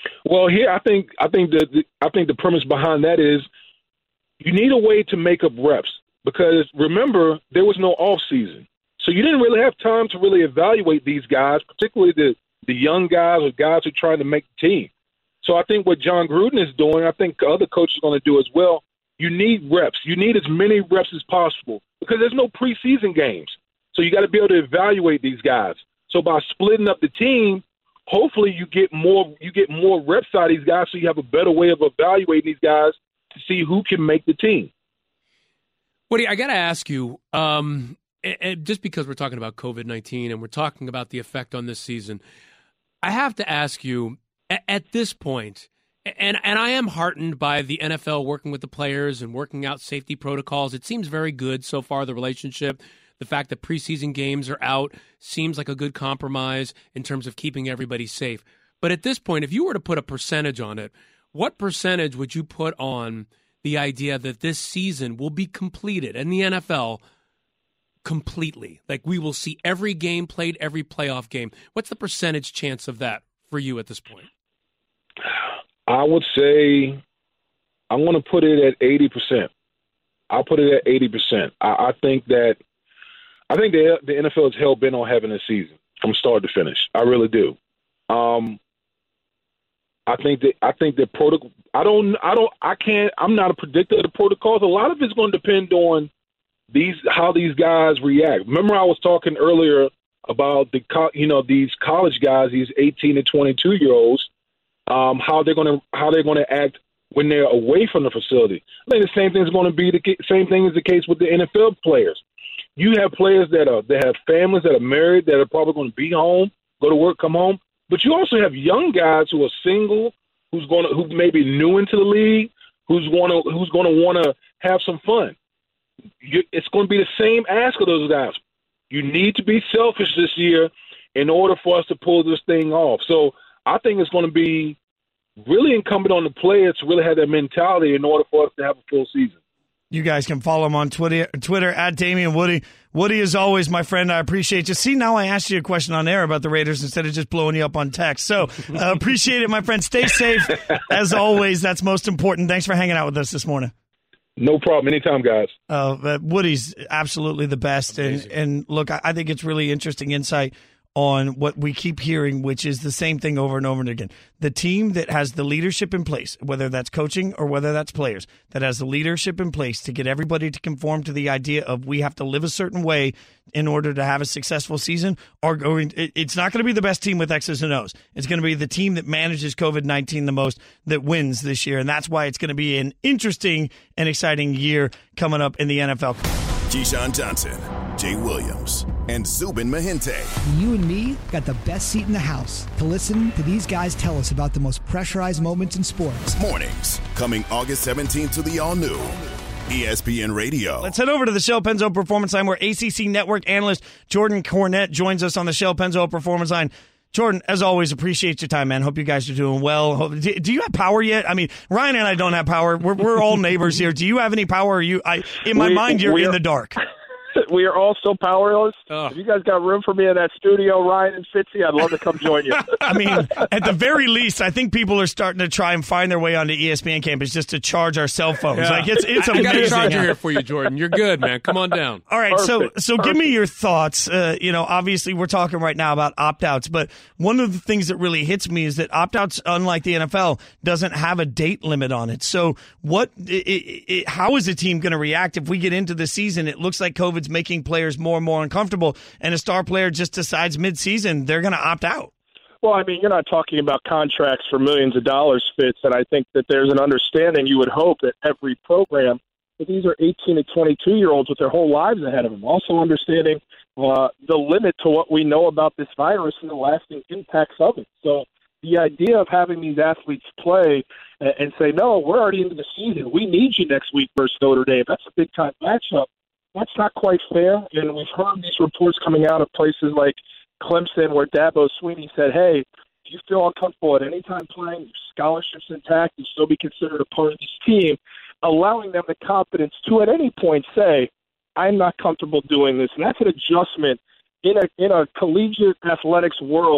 Well, here I think I think the, the I think the premise behind that is you need a way to make up reps because remember there was no off season, so you didn't really have time to really evaluate these guys, particularly the the young guys or guys who are trying to make the team. So I think what John Gruden is doing, I think other coaches are going to do as well. You need reps. You need as many reps as possible because there's no preseason games. So you got to be able to evaluate these guys. So by splitting up the team, hopefully you get more you get more reps out of these guys so you have a better way of evaluating these guys to see who can make the team. Woody, I got to ask you, um, and, and just because we're talking about COVID nineteen and we're talking about the effect on this season, I have to ask you, at, at this point, and, and I am heartened by the N F L working with the players and working out safety protocols. It seems very good so far, the relationship. The fact that preseason games are out seems like a good compromise in terms of keeping everybody safe. But at this point, if you were to put a percentage on it, what percentage would you put on the idea that this season will be completed in the N F L completely? Like we will see every game played, every playoff game. What's the percentage chance of that for you at this point? I would say I'm going to put it at eighty percent. I'll put it at eighty percent. I, I think that I think the the N F L is hell bent on having a season from start to finish. I really do. Um, I think that I think the protocol. I don't. I don't. I can't. I'm not a predictor of the protocols. A lot of it's going to depend on these how these guys react. Remember, I was talking earlier about the you know these college guys, these eighteen to twenty-two year olds, um, how they're going to how they're going to act when they're away from the facility. I think the same thing is going to be the same thing is the case with the N F L players. You have players that are that have families that are married that are probably going to be home, go to work, come home. But you also have young guys who are single, who's going to who may be new into the league, who's going to who's going to want to have some fun. You, it's going to be the same ask of those guys. You need to be selfish this year in order for us to pull this thing off. So I think it's going to be really incumbent on the players to really have that mentality in order for us to have a full season. You guys can follow him on Twitter, Twitter at Damian Woody. Woody, as always, my friend, I appreciate you. See, now I asked you a question on air about the Raiders instead of just blowing you up on text. So uh, appreciate it, my friend. Stay safe. As always, that's most important. Thanks for hanging out with us this morning. No problem. Anytime, guys. Uh, Woody's absolutely the best. And, and look, I think it's really interesting insight on what we keep hearing, which is the same thing over and over and again. The team that has the leadership in place, whether that's coaching or whether that's players, that has the leadership in place to get everybody to conform to the idea of we have to live a certain way in order to have a successful season, are going. It's not going to be the best team with X's and O's. It's going to be the team that manages COVID nineteen the most that wins this year, and that's why it's going to be an interesting and exciting year coming up in the N F L. Keyshawn Johnson, Jay Williams, and Zubin Mehente. You and me got the best seat in the house to listen to these guys tell us about the most pressurized moments in sports. Mornings, coming August seventeenth to the all-new E S P N Radio. Let's head over to the Shell Pennzoil Performance Line where A C C Network analyst Jordan Cornette joins us on the Shell Pennzoil Performance Line. Jordan, as always, appreciate your time, man. Hope you guys are doing well. Do you have power yet? I mean, Ryan and I don't have power. We're, we're all neighbors here. Do you have any power? Or you, I, in my we, mind, you're in are, the dark. We are all so powerless. Oh. If you guys got room for me in that studio, Ryan and Fitzy, I'd love to come join you. I mean, at the very least, I think people are starting to try and find their way onto E S P N campus just to charge our cell phones. Yeah. Like it's it's amazing. I got a charger here for you, Jordan. You're good, man. Come on down. All right, Perfect. so so Perfect. give me your thoughts. Uh, you know, obviously we're talking right now about opt-outs, but one of the things that really hits me is that opt-outs, unlike the N F L, doesn't have a date limit on it. So what? It, it, how is a team going to react if we get into the season? It looks like COVID's making players more and more uncomfortable, and a star player just decides mid-season they're going to opt out. Well, I mean, you're not talking about contracts for millions of dollars, Fitz, and I think that there's an understanding, you would hope, that every program, that these are eighteen to twenty-two-year-olds with their whole lives ahead of them, also understanding uh, the limit to what we know about this virus and the lasting impacts of it. So the idea of having these athletes play and, and say, no, we're already into the season, we need you next week versus Notre Dame, that's a big-time matchup. That's not quite fair, and we've heard these reports coming out of places like Clemson where Dabo Swinney said, hey, if you feel uncomfortable at any time playing, your scholarship's intact, you still be considered a part of this team, allowing them the confidence to at any point say, I'm not comfortable doing this. And that's an adjustment in a in a collegiate athletics world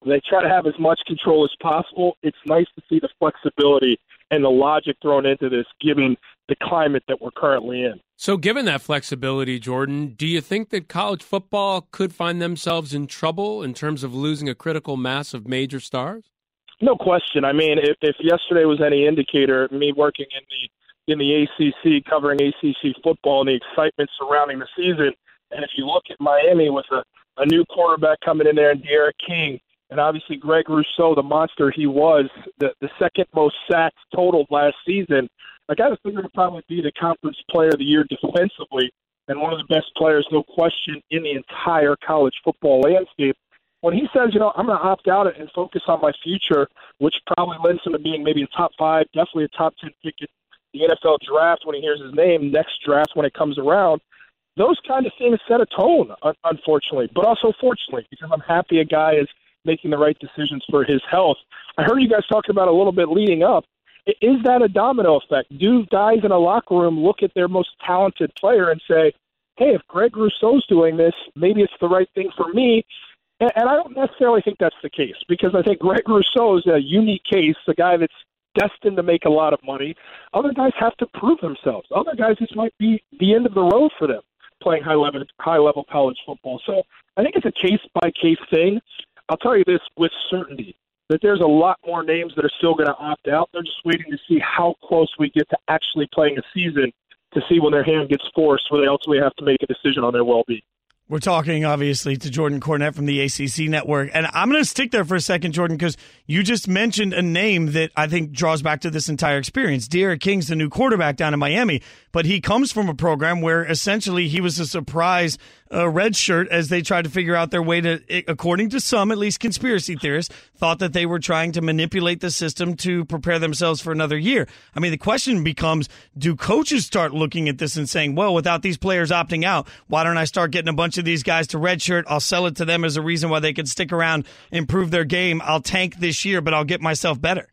They try to have as much control as possible. It's nice to see the flexibility and the logic thrown into this, given the climate that we're currently in. So given that flexibility, Jordan, do you think that college football could find themselves in trouble in terms of losing a critical mass of major stars? No question. I mean, if, if yesterday was any indicator, me working in the in the A C C, covering A C C football and the excitement surrounding the season, and if you look at Miami with a, a new quarterback coming in there and D'Eriq King, and obviously Greg Rousseau, the monster he was, the, the second most sacks totaled last season, I got to figure to probably be the conference player of the year defensively and one of the best players, no question, in the entire college football landscape. When he says, you know, I'm going to opt out and focus on my future, which probably lends him to being maybe a top five, definitely a top ten pick in the N F L draft when he hears his name, next draft when it comes around, those kind of things set a tone, unfortunately, but also fortunately, because I'm happy a guy is making the right decisions for his health. I heard you guys talking about a little bit leading up. Is that a domino effect? Do guys in a locker room look at their most talented player and say, hey, if Greg Rousseau's doing this, maybe it's the right thing for me? And I don't necessarily think that's the case, because I think Greg Rousseau is a unique case, a guy that's destined to make a lot of money. Other guys have to prove themselves. Other guys, this might be the end of the road for them, playing high-level high-level college football. So I think it's a case-by-case thing. I'll tell you this with certainty, that there's a lot more names that are still going to opt out. They're just waiting to see how close we get to actually playing a season to see when their hand gets forced, where they ultimately have to make a decision on their well-being. We're talking, obviously, to Jordan Cornette from the A C C Network. And I'm going to stick there for a second, Jordan, because you just mentioned a name that I think draws back to this entire experience. D'Eriq King's the new quarterback down in Miami, but he comes from a program where essentially he was a surprise uh, red shirt as they tried to figure out their way to, according to some, at least conspiracy theorists, thought that they were trying to manipulate the system to prepare themselves for another year. I mean, the question becomes, do coaches start looking at this and saying, well, without these players opting out, why don't I start getting a bunch of these guys to redshirt? I'll sell it to them as a reason why they can stick around, improve their game. I'll tank this year, but I'll get myself better.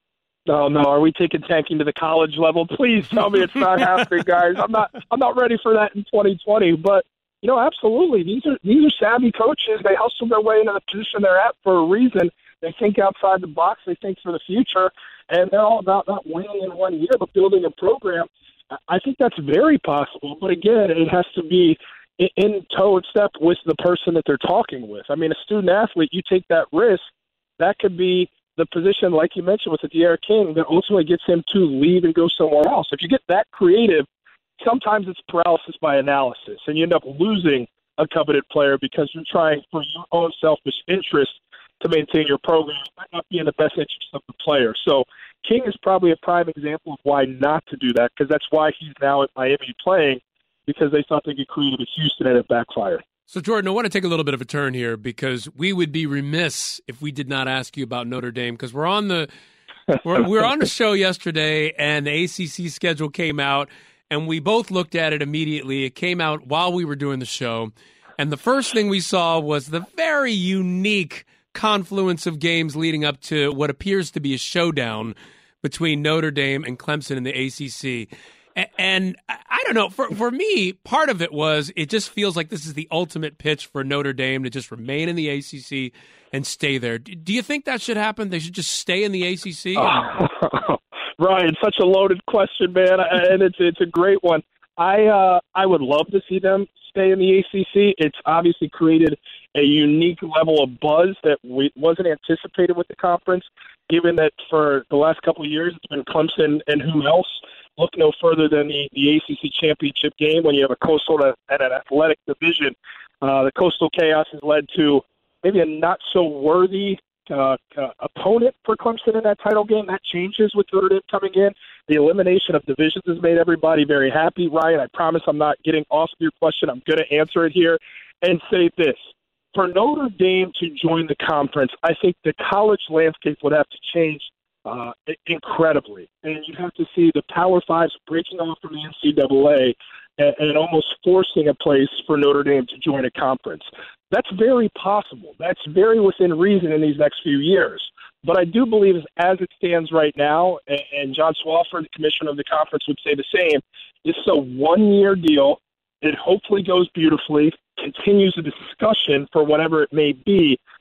No, no. Are we taking tanking to the college level? Please tell me it's not happening, guys. I'm not. I'm not ready for that in twenty twenty. But you know, absolutely. These are these are savvy coaches. They hustle their way into the position they're at for a reason. They think outside the box. They think for the future, and they're all about not winning in one year, but building a program. I think that's very possible. But again, it has to be in toe and step with the person that they're talking with. I mean, a student athlete, you take that risk, that could be the position, like you mentioned, with the D'Eriq King, that ultimately gets him to leave and go somewhere else. If you get that creative, sometimes it's paralysis by analysis, and you end up losing a coveted player because you're trying for your own selfish interest to maintain your program. It might not be in the best interest of the player. So King is probably a prime example of why not to do that, because that's why he's now at Miami playing, because they thought they could create it at Houston and it backfired. So, Jordan, I want to take a little bit of a turn here, because we would be remiss if we did not ask you about Notre Dame, because we're on the we're, we were on the show yesterday, and the A C C schedule came out, and we both looked at it immediately. It came out while we were doing the show, and the first thing we saw was the very unique confluence of games leading up to what appears to be a showdown between Notre Dame and Clemson in the A C C. And I don't know, for for me, part of it was it just feels like this is the ultimate pitch for Notre Dame to just remain in the A C C and stay there. Do you think that should happen? They should just stay in the A C C? Oh, Ryan, such a loaded question, man, and it's it's a great one. I uh, I would love to see them stay in the A C C. It's obviously created a unique level of buzz that we, wasn't anticipated with the conference, given that for the last couple of years it's been Clemson and whom else. Look no further than the, the A C C championship game when you have a coastal and an athletic division. Uh, the coastal chaos has led to maybe a not-so-worthy uh, uh, opponent for Clemson in that title game. That changes with Notre Dame coming in. The elimination of divisions has made everybody very happy. Ryan, I promise I'm not getting off your question. I'm going to answer it here and say this. For Notre Dame to join the conference, I think the college landscape would have to change Uh, incredibly. And you have to see the Power Fives breaking off from the N C double A and, and almost forcing a place for Notre Dame to join a conference. That's very possible. That's very within reason in these next few years. But I do believe as it stands right now, and, and John Swofford, the commissioner of the conference, would say the same, this is a one-year deal. It hopefully goes beautifully, continues a discussion for whatever it may be.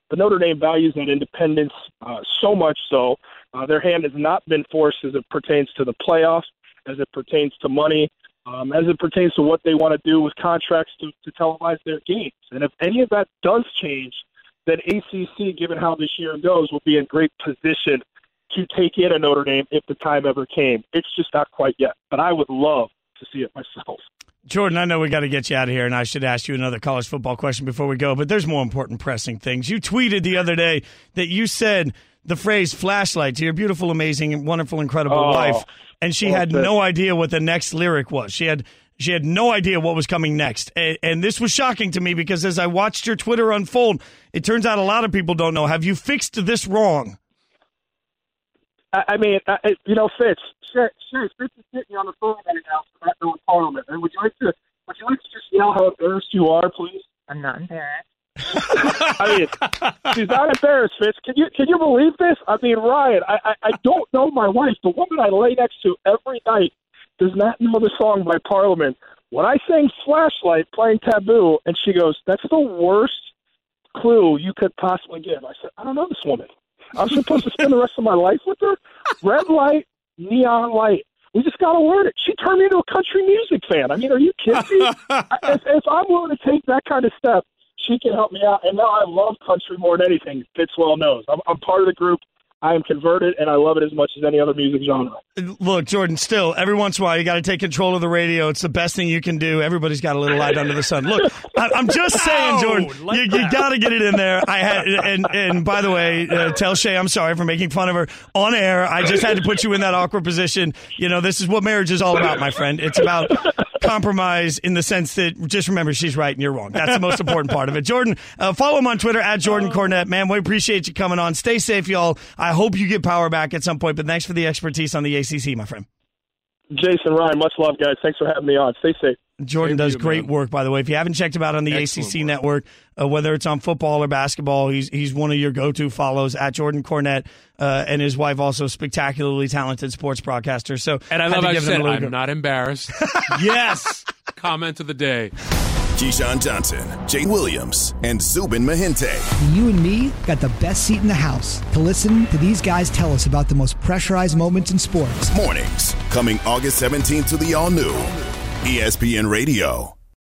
But Notre Dame values that independence uh, so much so. Uh, their hand has not been forced as it pertains to the playoffs, as it pertains to money, um, as it pertains to what they want to do with contracts to, to televise their games. And if any of that does change, then A C C, given how this year goes, will be in great position to take in a Notre Dame if the time ever came. It's just not quite yet, but I would love to see it myself. Jordan, I know we got to get you out of here, and I should ask you another college football question before we go, but there's more important pressing things. You tweeted the other day that you said the phrase flashlight to your beautiful, amazing, wonderful, incredible oh, wife, and she had it. no idea what the next lyric was. She had she had no idea what was coming next, and, and this was shocking to me because as I watched your Twitter unfold, it turns out a lot of people don't know. Have you fixed this wrong? I, I mean, I, you know, Fitz, sure, sure, Fitz is sitting on the phone right now for that no Parliament. And would you like to would you like to just yell how embarrassed you are, please? I'm not embarrassed. I mean, she's not embarrassed, Fitz. Can you can you believe this? I mean, Ryan, I, I, I don't know my wife. The woman I lay next to every night does not know the song by Parliament. When I sang Flashlight playing Taboo, and she goes, that's the worst clue you could possibly give. I said, I don't know this woman. I'm supposed to spend the rest of my life with her? Red light, neon light. We just got to learn it. She turned me into a country music fan. I mean, are you kidding me? if, if I'm willing to take that kind of step, she can help me out. And now I love country more than anything. Fitz well knows. I'm, I'm part of the group. I am converted, and I love it as much as any other music genre. Look, Jordan, still, every once in a while, you got to take control of the radio. It's the best thing you can do. Everybody's got a little light under the sun. Look, I, I'm just saying, Jordan, oh, like you, you got to get it in there. I had, and and by the way, uh, tell Shay I'm sorry for making fun of her on air. I just had to put you in that awkward position. You know, this is what marriage is all about, my friend. It's about compromise in the sense that just remember she's right and you're wrong. That's the most important part of it. Jordan, uh, follow him on Twitter at Jordan Cornette. Man, we appreciate you coming on. Stay safe, y'all. I hope you get power back at some point, but thanks for the expertise on the A C C, my friend. Jason, Ryan, much love, guys. Thanks for having me on. Stay safe. Jordan does great work, by the way. If you haven't checked him out on the Excellent A C C work. Network, uh, whether it's on football or basketball, he's he's one of your go-to follows at Jordan Cornette, uh, and his wife also spectacularly talented sports broadcaster. So, and I love how you said, I'm go. not embarrassed. Yes! Comment of the day. Keyshawn Johnson, Jay Williams, and Zubin Mehente. You and me got the best seat in the house to listen to these guys tell us about the most pressurized moments in sports. Mornings, coming August seventeenth to the all-new E S P N Radio.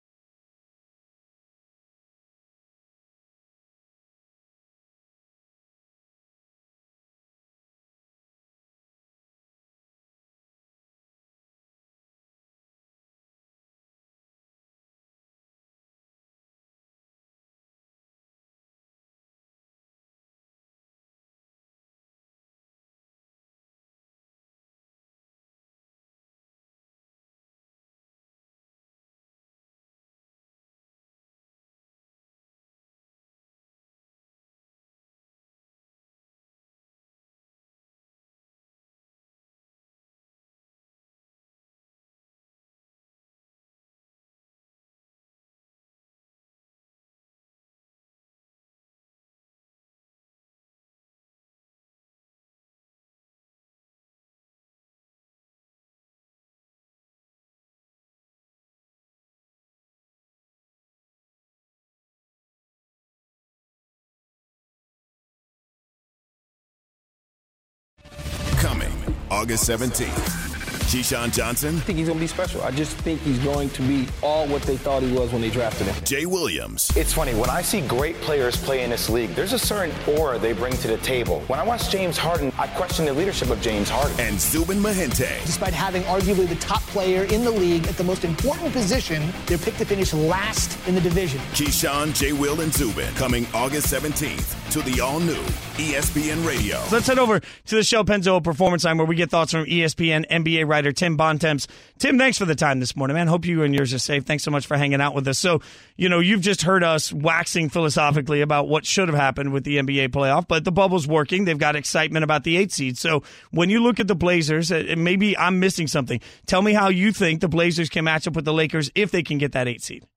Coming August seventeenth. Keyshawn Johnson. I think he's going to be special. I just think he's going to be all what they thought he was when they drafted him. Jay Williams. It's funny, when I see great players play in this league, there's a certain aura they bring to the table. When I watch James Harden, I question the leadership of James Harden. And Zubin Mehente. Despite having arguably the top player in the league at the most important position, they're picked to finish last in the division. Keyshawn, Jay Will, and Zubin. Coming August seventeenth to the all-new E S P N Radio. So let's head over to the Shell Pennzoil Performance Line where we get thoughts from E S P N N B A writer Tim Bontemps. Tim, thanks for the time this morning, man. Hope you and yours are safe. Thanks so much for hanging out with us. So, you know, you've just heard us waxing philosophically about what should have happened with the N B A playoff, but the bubble's working. They've got excitement about the eight seed. So when you look at the Blazers, maybe I'm missing something. Tell me how you think the Blazers can match up with the Lakers if they can get that eight seed.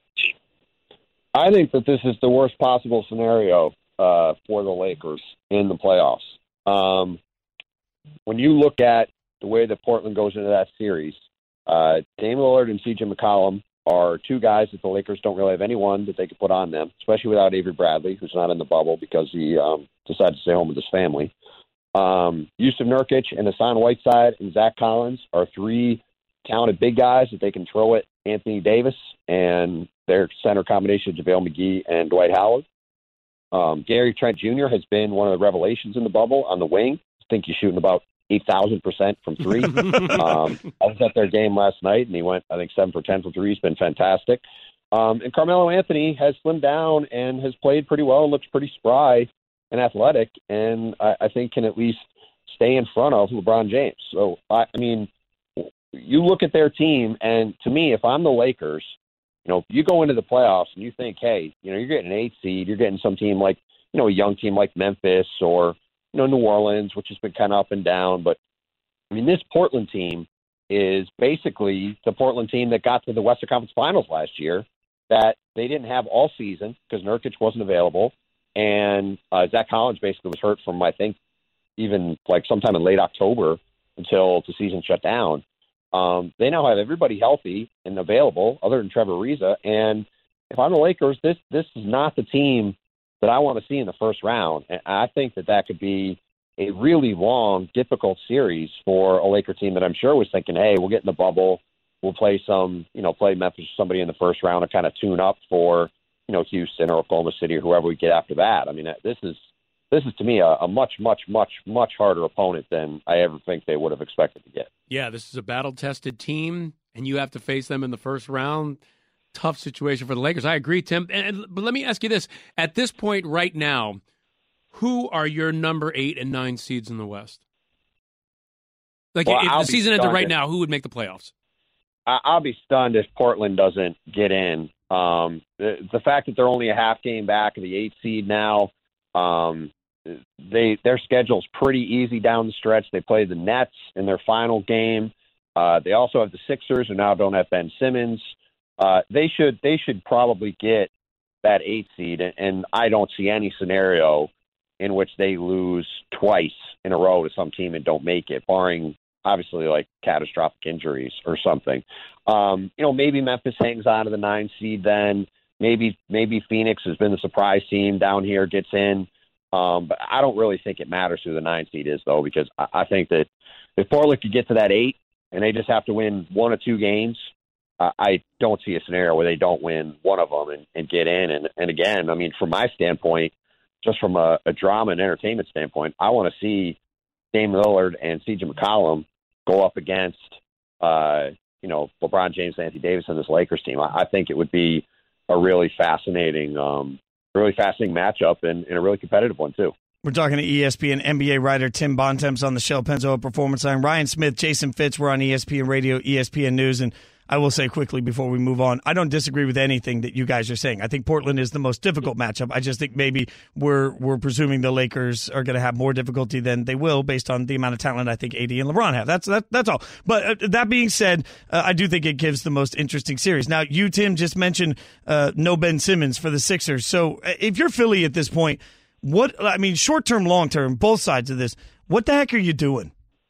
I think that this is the worst possible scenario uh, for the Lakers in the playoffs. Um, when you look at the way that Portland goes into that series, uh, Dame Lillard and C J McCollum are two guys that the Lakers don't really have anyone that they could put on them, especially without Avery Bradley, who's not in the bubble because he um, decided to stay home with his family. Um, Yusuf Nurkic and Hassan Whiteside and Zach Collins are three talented big guys that they can throw at Anthony Davis and their center combination of JaVale McGee and Dwight Howard. Um, Gary Trent Junior has been one of the revelations in the bubble on the wing. I think he's shooting about eight thousand percent from three. um, I was at their game last night, and he went, I think, seven for ten from three. He's been fantastic. Um, and Carmelo Anthony has slimmed down and has played pretty well and looks pretty spry and athletic, and I, I think can at least stay in front of LeBron James. So, I, I mean, you look at their team, and to me, if I'm the Lakers, you know, you go into the playoffs and you think, hey, you know, you're getting an eight seed, you're getting some team like, you know, a young team like Memphis or, you know, New Orleans, which has been kind of up and down. But, I mean, this Portland team is basically the Portland team that got to the Western Conference Finals last year that they didn't have all season because Nurkic wasn't available. And uh, Zach Collins basically was hurt from, I think, even like sometime in late October until the season shut down. Um, they now have everybody healthy and available other than Trevor Ariza. And if I'm the Lakers, this this is not the team that I want to see in the first round. And I think that that could be a really long, difficult series for a Laker team that I'm sure was thinking, hey, we'll get in the bubble. We'll play some, you know, play Memphis or somebody in the first round and kind of tune up for, you know, Houston or Oklahoma City or whoever we get after that. I mean, this is, this is to me a, a much, much, much, much harder opponent than I ever think they would have expected to get. Yeah, this is a battle-tested team, and you have to face them in the first round. Tough situation for the Lakers. I agree, Tim. And, but let me ask you this. At this point right now, who are your number eight and nine seeds in the West? Like, well, if I'll the season ended right if, now, who would make the playoffs? I'll be stunned if Portland doesn't get in. Um, the, the fact that they're only a half game back of the eight seed now, um, they their schedule's pretty easy down the stretch. They play the Nets in their final game. Uh, they also have the Sixers, who now don't have Ben Simmons. Uh, they should they should probably get that eight seed, and, and I don't see any scenario in which they lose twice in a row to some team and don't make it, barring obviously like catastrophic injuries or something. Um, you know, maybe Memphis hangs on to the nine seed then. Maybe maybe Phoenix has been the surprise team down here, gets in. Um, but I don't really think it matters who the nine seed is, though, because I, I think that if Portland could get to that eight and they just have to win one or two games, uh, I don't see a scenario where they don't win one of them and, and get in. And, and again, I mean, from my standpoint, just from a, a drama and entertainment standpoint, I want to see Dame Lillard and C J McCollum go up against, uh, you know, LeBron James, Anthony Davis, and this Lakers team. I, I think it would be a really fascinating um really fascinating matchup and, and a really competitive one, too. We're talking to E S P N N B A writer Tim Bontemps on the Shell Pennzoil Performance Line. Ryan Smith, Jason Fitz, we're on E S P N Radio, E S P N News, and I will say quickly before we move on, I don't disagree with anything that you guys are saying. I think Portland is the most difficult matchup. I just think maybe we're we're presuming the Lakers are going to have more difficulty than they will based on the amount of talent I think A D and LeBron have. That's that, that's all. But uh, that being said, uh, I do think it gives the most interesting series. Now, you, Tim, just mentioned uh, no Ben Simmons for the Sixers. So if you're Philly at this point, what I mean, short-term, long-term, both sides of this, what the heck are you doing?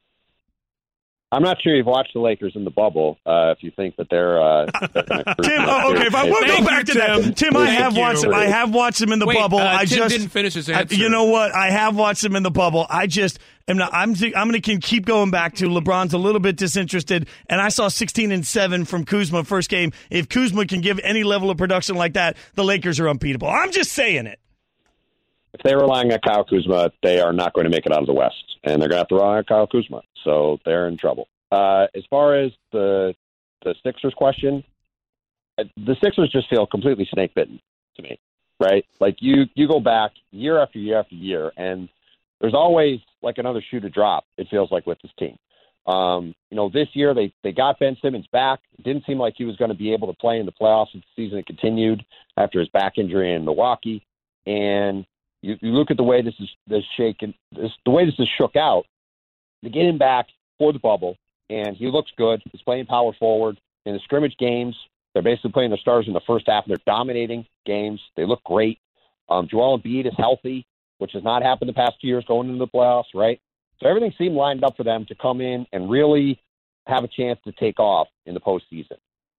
I'm not sure you've watched the Lakers in the bubble. Uh, if you think that they're, uh, they're Tim, oh, okay, if I will go back to that. Tim, Tim I have watched them. I have watched them in the Wait, bubble. Uh, I Tim just didn't finish his answer. I, you know what? I have watched them in the bubble. I just am not. I'm. I'm going to keep going back to LeBron's a little bit disinterested, and I saw sixteen and seven from Kuzma first game. If Kuzma can give any level of production like that, the Lakers are unbeatable. I'm just saying it. If they're relying on Kyle Kuzma, they are not going to make it out of the West, and they're going to have to rely on Kyle Kuzma, so they're in trouble. Uh, as far as the the Sixers question, the Sixers just feel completely snake bitten to me, right? Like you, you go back year after year after year, and there's always like another shoe to drop. It feels like with this team. Um, you know, this year they they got Ben Simmons back. It didn't seem like he was going to be able to play in the playoffs as the season continued after his back injury in Milwaukee. And you, you look at the way this is this shaken, this the way this is shook out. To get him back for the bubble. And he looks good. He's playing power forward. In the scrimmage games, they're basically playing their stars in the first half. They're dominating games. They look great. Um, Joel Embiid is healthy, which has not happened the past two years going into the playoffs, right? So everything seemed lined up for them to come in and really have a chance to take off in the postseason.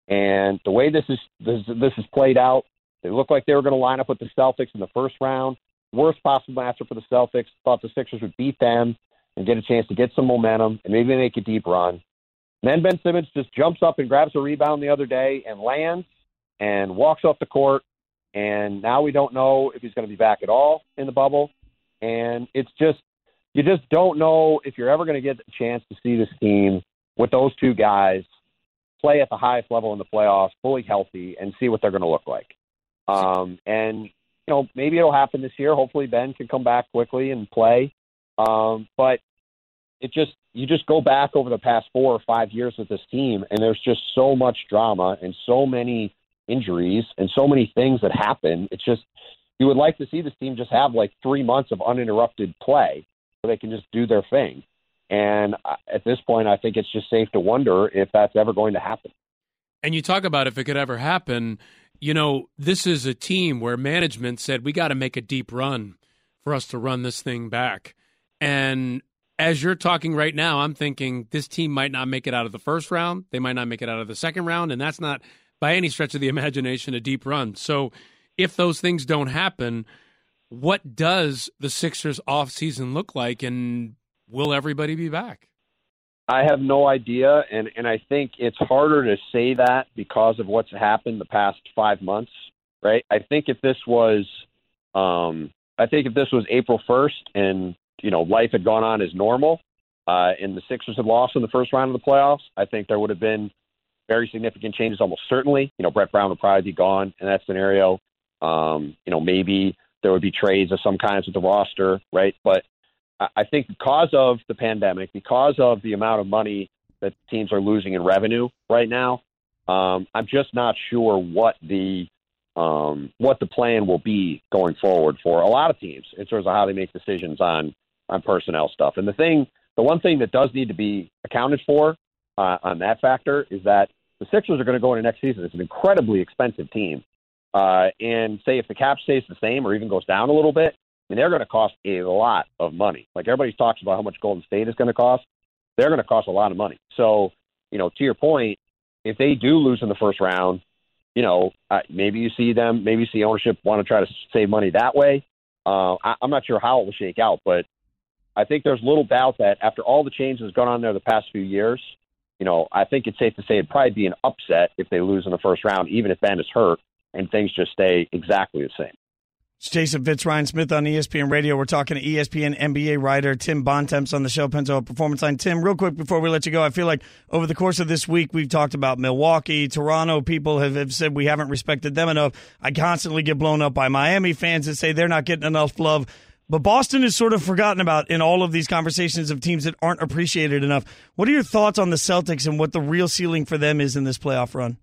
And the way this is this, this is played out, they look like they were going to line up with the Celtics in the first round. Worst possible matchup for the Celtics. Thought the Sixers would beat them and get a chance to get some momentum and maybe make a deep run. And then Ben Simmons just jumps up and grabs a rebound the other day and lands and walks off the court. And now we don't know if he's going to be back at all in the bubble. And it's just, you just don't know if you're ever going to get a chance to see this team with those two guys play at the highest level in the playoffs, fully healthy, and see what they're going to look like. Um, and, you know, maybe it'll happen this year. Hopefully Ben can come back quickly and play. Um, but it just, you just go back over the past four or five years with this team, and there's just so much drama and so many injuries and so many things that happen. It's just, you would like to see this team just have like three months of uninterrupted play so they can just do their thing. And at this point, I think it's just safe to wonder if that's ever going to happen. And you talk about if it could ever happen, you know, this is a team where management said, we got to make a deep run for us to run this thing back. And as you're talking right now, I'm thinking this team might not make it out of the first round. They might not make it out of the second round. And that's not by any stretch of the imagination a deep run. So if those things don't happen, what does the Sixers offseason look like, and will everybody be back? I have no idea, and, and I think it's harder to say that because of what's happened the past five months, right? I think if this was, um, I think if this was April first and, you know, life had gone on as normal, uh, and the Sixers had lost in the first round of the playoffs, I think there would have been very significant changes, almost certainly. You know, Brett Brown would probably be gone in that scenario. Um, you know, maybe there would be trades of some kinds with the roster, right? But I think because of the pandemic, because of the amount of money that teams are losing in revenue right now, um, I'm just not sure what the um, what the plan will be going forward for a lot of teams in terms of how they make decisions on on personnel stuff. And the thing, the one thing that does need to be accounted for uh, on that factor is that the Sixers are going to go into next season. It's an incredibly expensive team, uh, and say if the cap stays the same or even goes down a little bit, I mean, they're going to cost a lot of money. Like everybody talks about how much Golden State is going to cost. They're going to cost a lot of money. So, you know, to your point, if they do lose in the first round, you know, uh, maybe you see them, maybe you see ownership want to try to save money that way. Uh, I, I'm not sure how it will shake out, but I think there's little doubt that after all the changes going on there the past few years, you know, I think it's safe to say it'd probably be an upset if they lose in the first round, even if Ben is hurt and things just stay exactly the same. It's Jason Fitz, Ryan Smith on E S P N Radio. We're talking to E S P N N B A writer Tim Bontemps on the show, Pennzoil Performance Line. Tim, real quick before we let you go, I feel like over the course of this week we've talked about Milwaukee, Toronto. People have, have said we haven't respected them enough. I constantly get blown up by Miami fans that say they're not getting enough love. But Boston is sort of forgotten about in all of these conversations of teams that aren't appreciated enough. What are your thoughts on the Celtics and what the real ceiling for them is in this playoff run?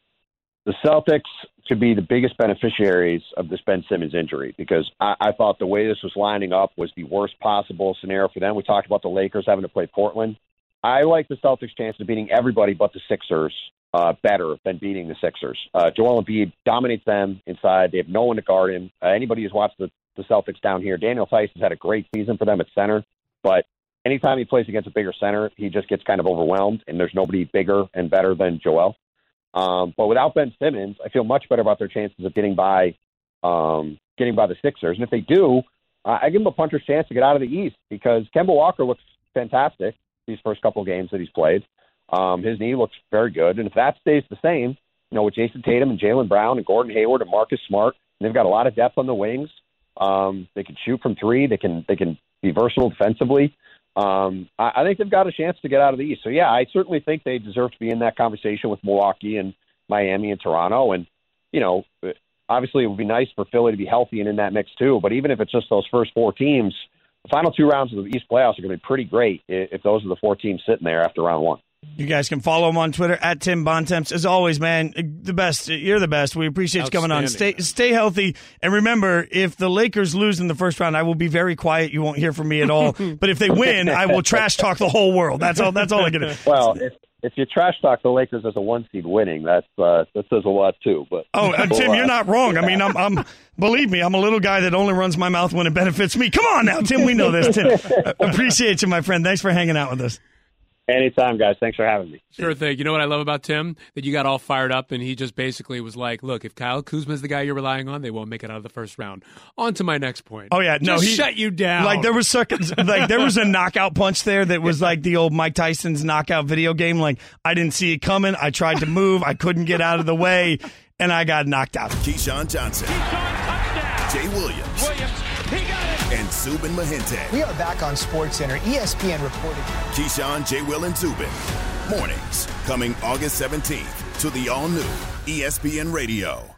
The Celtics could be the biggest beneficiaries of this Ben Simmons injury because I, I thought the way this was lining up was the worst possible scenario for them. We talked about the Lakers having to play Portland. I like the Celtics' chance of beating everybody but the Sixers uh, better than beating the Sixers. Uh, Joel Embiid dominates them inside. They have no one to guard him. Uh, anybody who's watched the, the Celtics down here, Daniel Theis has had a great season for them at center, but anytime he plays against a bigger center, he just gets kind of overwhelmed, and there's nobody bigger and better than Joel. Um, but without Ben Simmons, I feel much better about their chances of getting by, um, getting by the Sixers. And if they do, uh, I give them a puncher's chance to get out of the East because Kemba Walker looks fantastic these first couple of games that he's played. Um, his knee looks very good, and if that stays the same, you know, with Jason Tatum and Jaylen Brown and Gordon Hayward and Marcus Smart, and they've got a lot of depth on the wings. Um, they can shoot from three. They can they can be versatile defensively. Um, I, I think they've got a chance to get out of the East. So, yeah, I certainly think they deserve to be in that conversation with Milwaukee and Miami and Toronto. And, you know, obviously it would be nice for Philly to be healthy and in that mix too. But even if it's just those first four teams, the final two rounds of the East playoffs are going to be pretty great if those are the four teams sitting there after round one. You guys can follow him on Twitter at Tim Bontemps. As always, man, the best. You're the best. We appreciate you coming on. Stay stay healthy. And remember, if the Lakers lose in the first round, I will be very quiet. You won't hear from me at all. But if they win, I will trash talk the whole world. That's all. That's all I can do. Well, if, if you trash talk the Lakers as a one seed winning, that's uh, that says a lot too. But oh, uh, Tim, you're not wrong. I mean, I'm, I'm believe me, I'm a little guy that only runs my mouth when it benefits me. Come on now, Tim. We know this. Tim, appreciate you, my friend. Thanks for hanging out with us. Anytime, guys. Thanks for having me. Sure thing. You know what I love about Tim? That you got all fired up, and he just basically was like, look, if Kyle Kuzma's the guy you're relying on, they won't make it out of the first round. On to my next point. Oh, yeah. No, just he shut you down. Like, there was, like, there was a knockout punch there that was like the old Mike Tyson's knockout video game. Like, I didn't see it coming. I tried to move. I couldn't get out of the way, and I got knocked out. Keyshawn Johnson. Keyshawn, Jay Williams. Williams. He got it. And Zubin Mehenti. We are back on SportsCenter. E S P N reported. Keyshawn, J. Will, and Zubin. Mornings coming August seventeenth to the all-new E S P N Radio.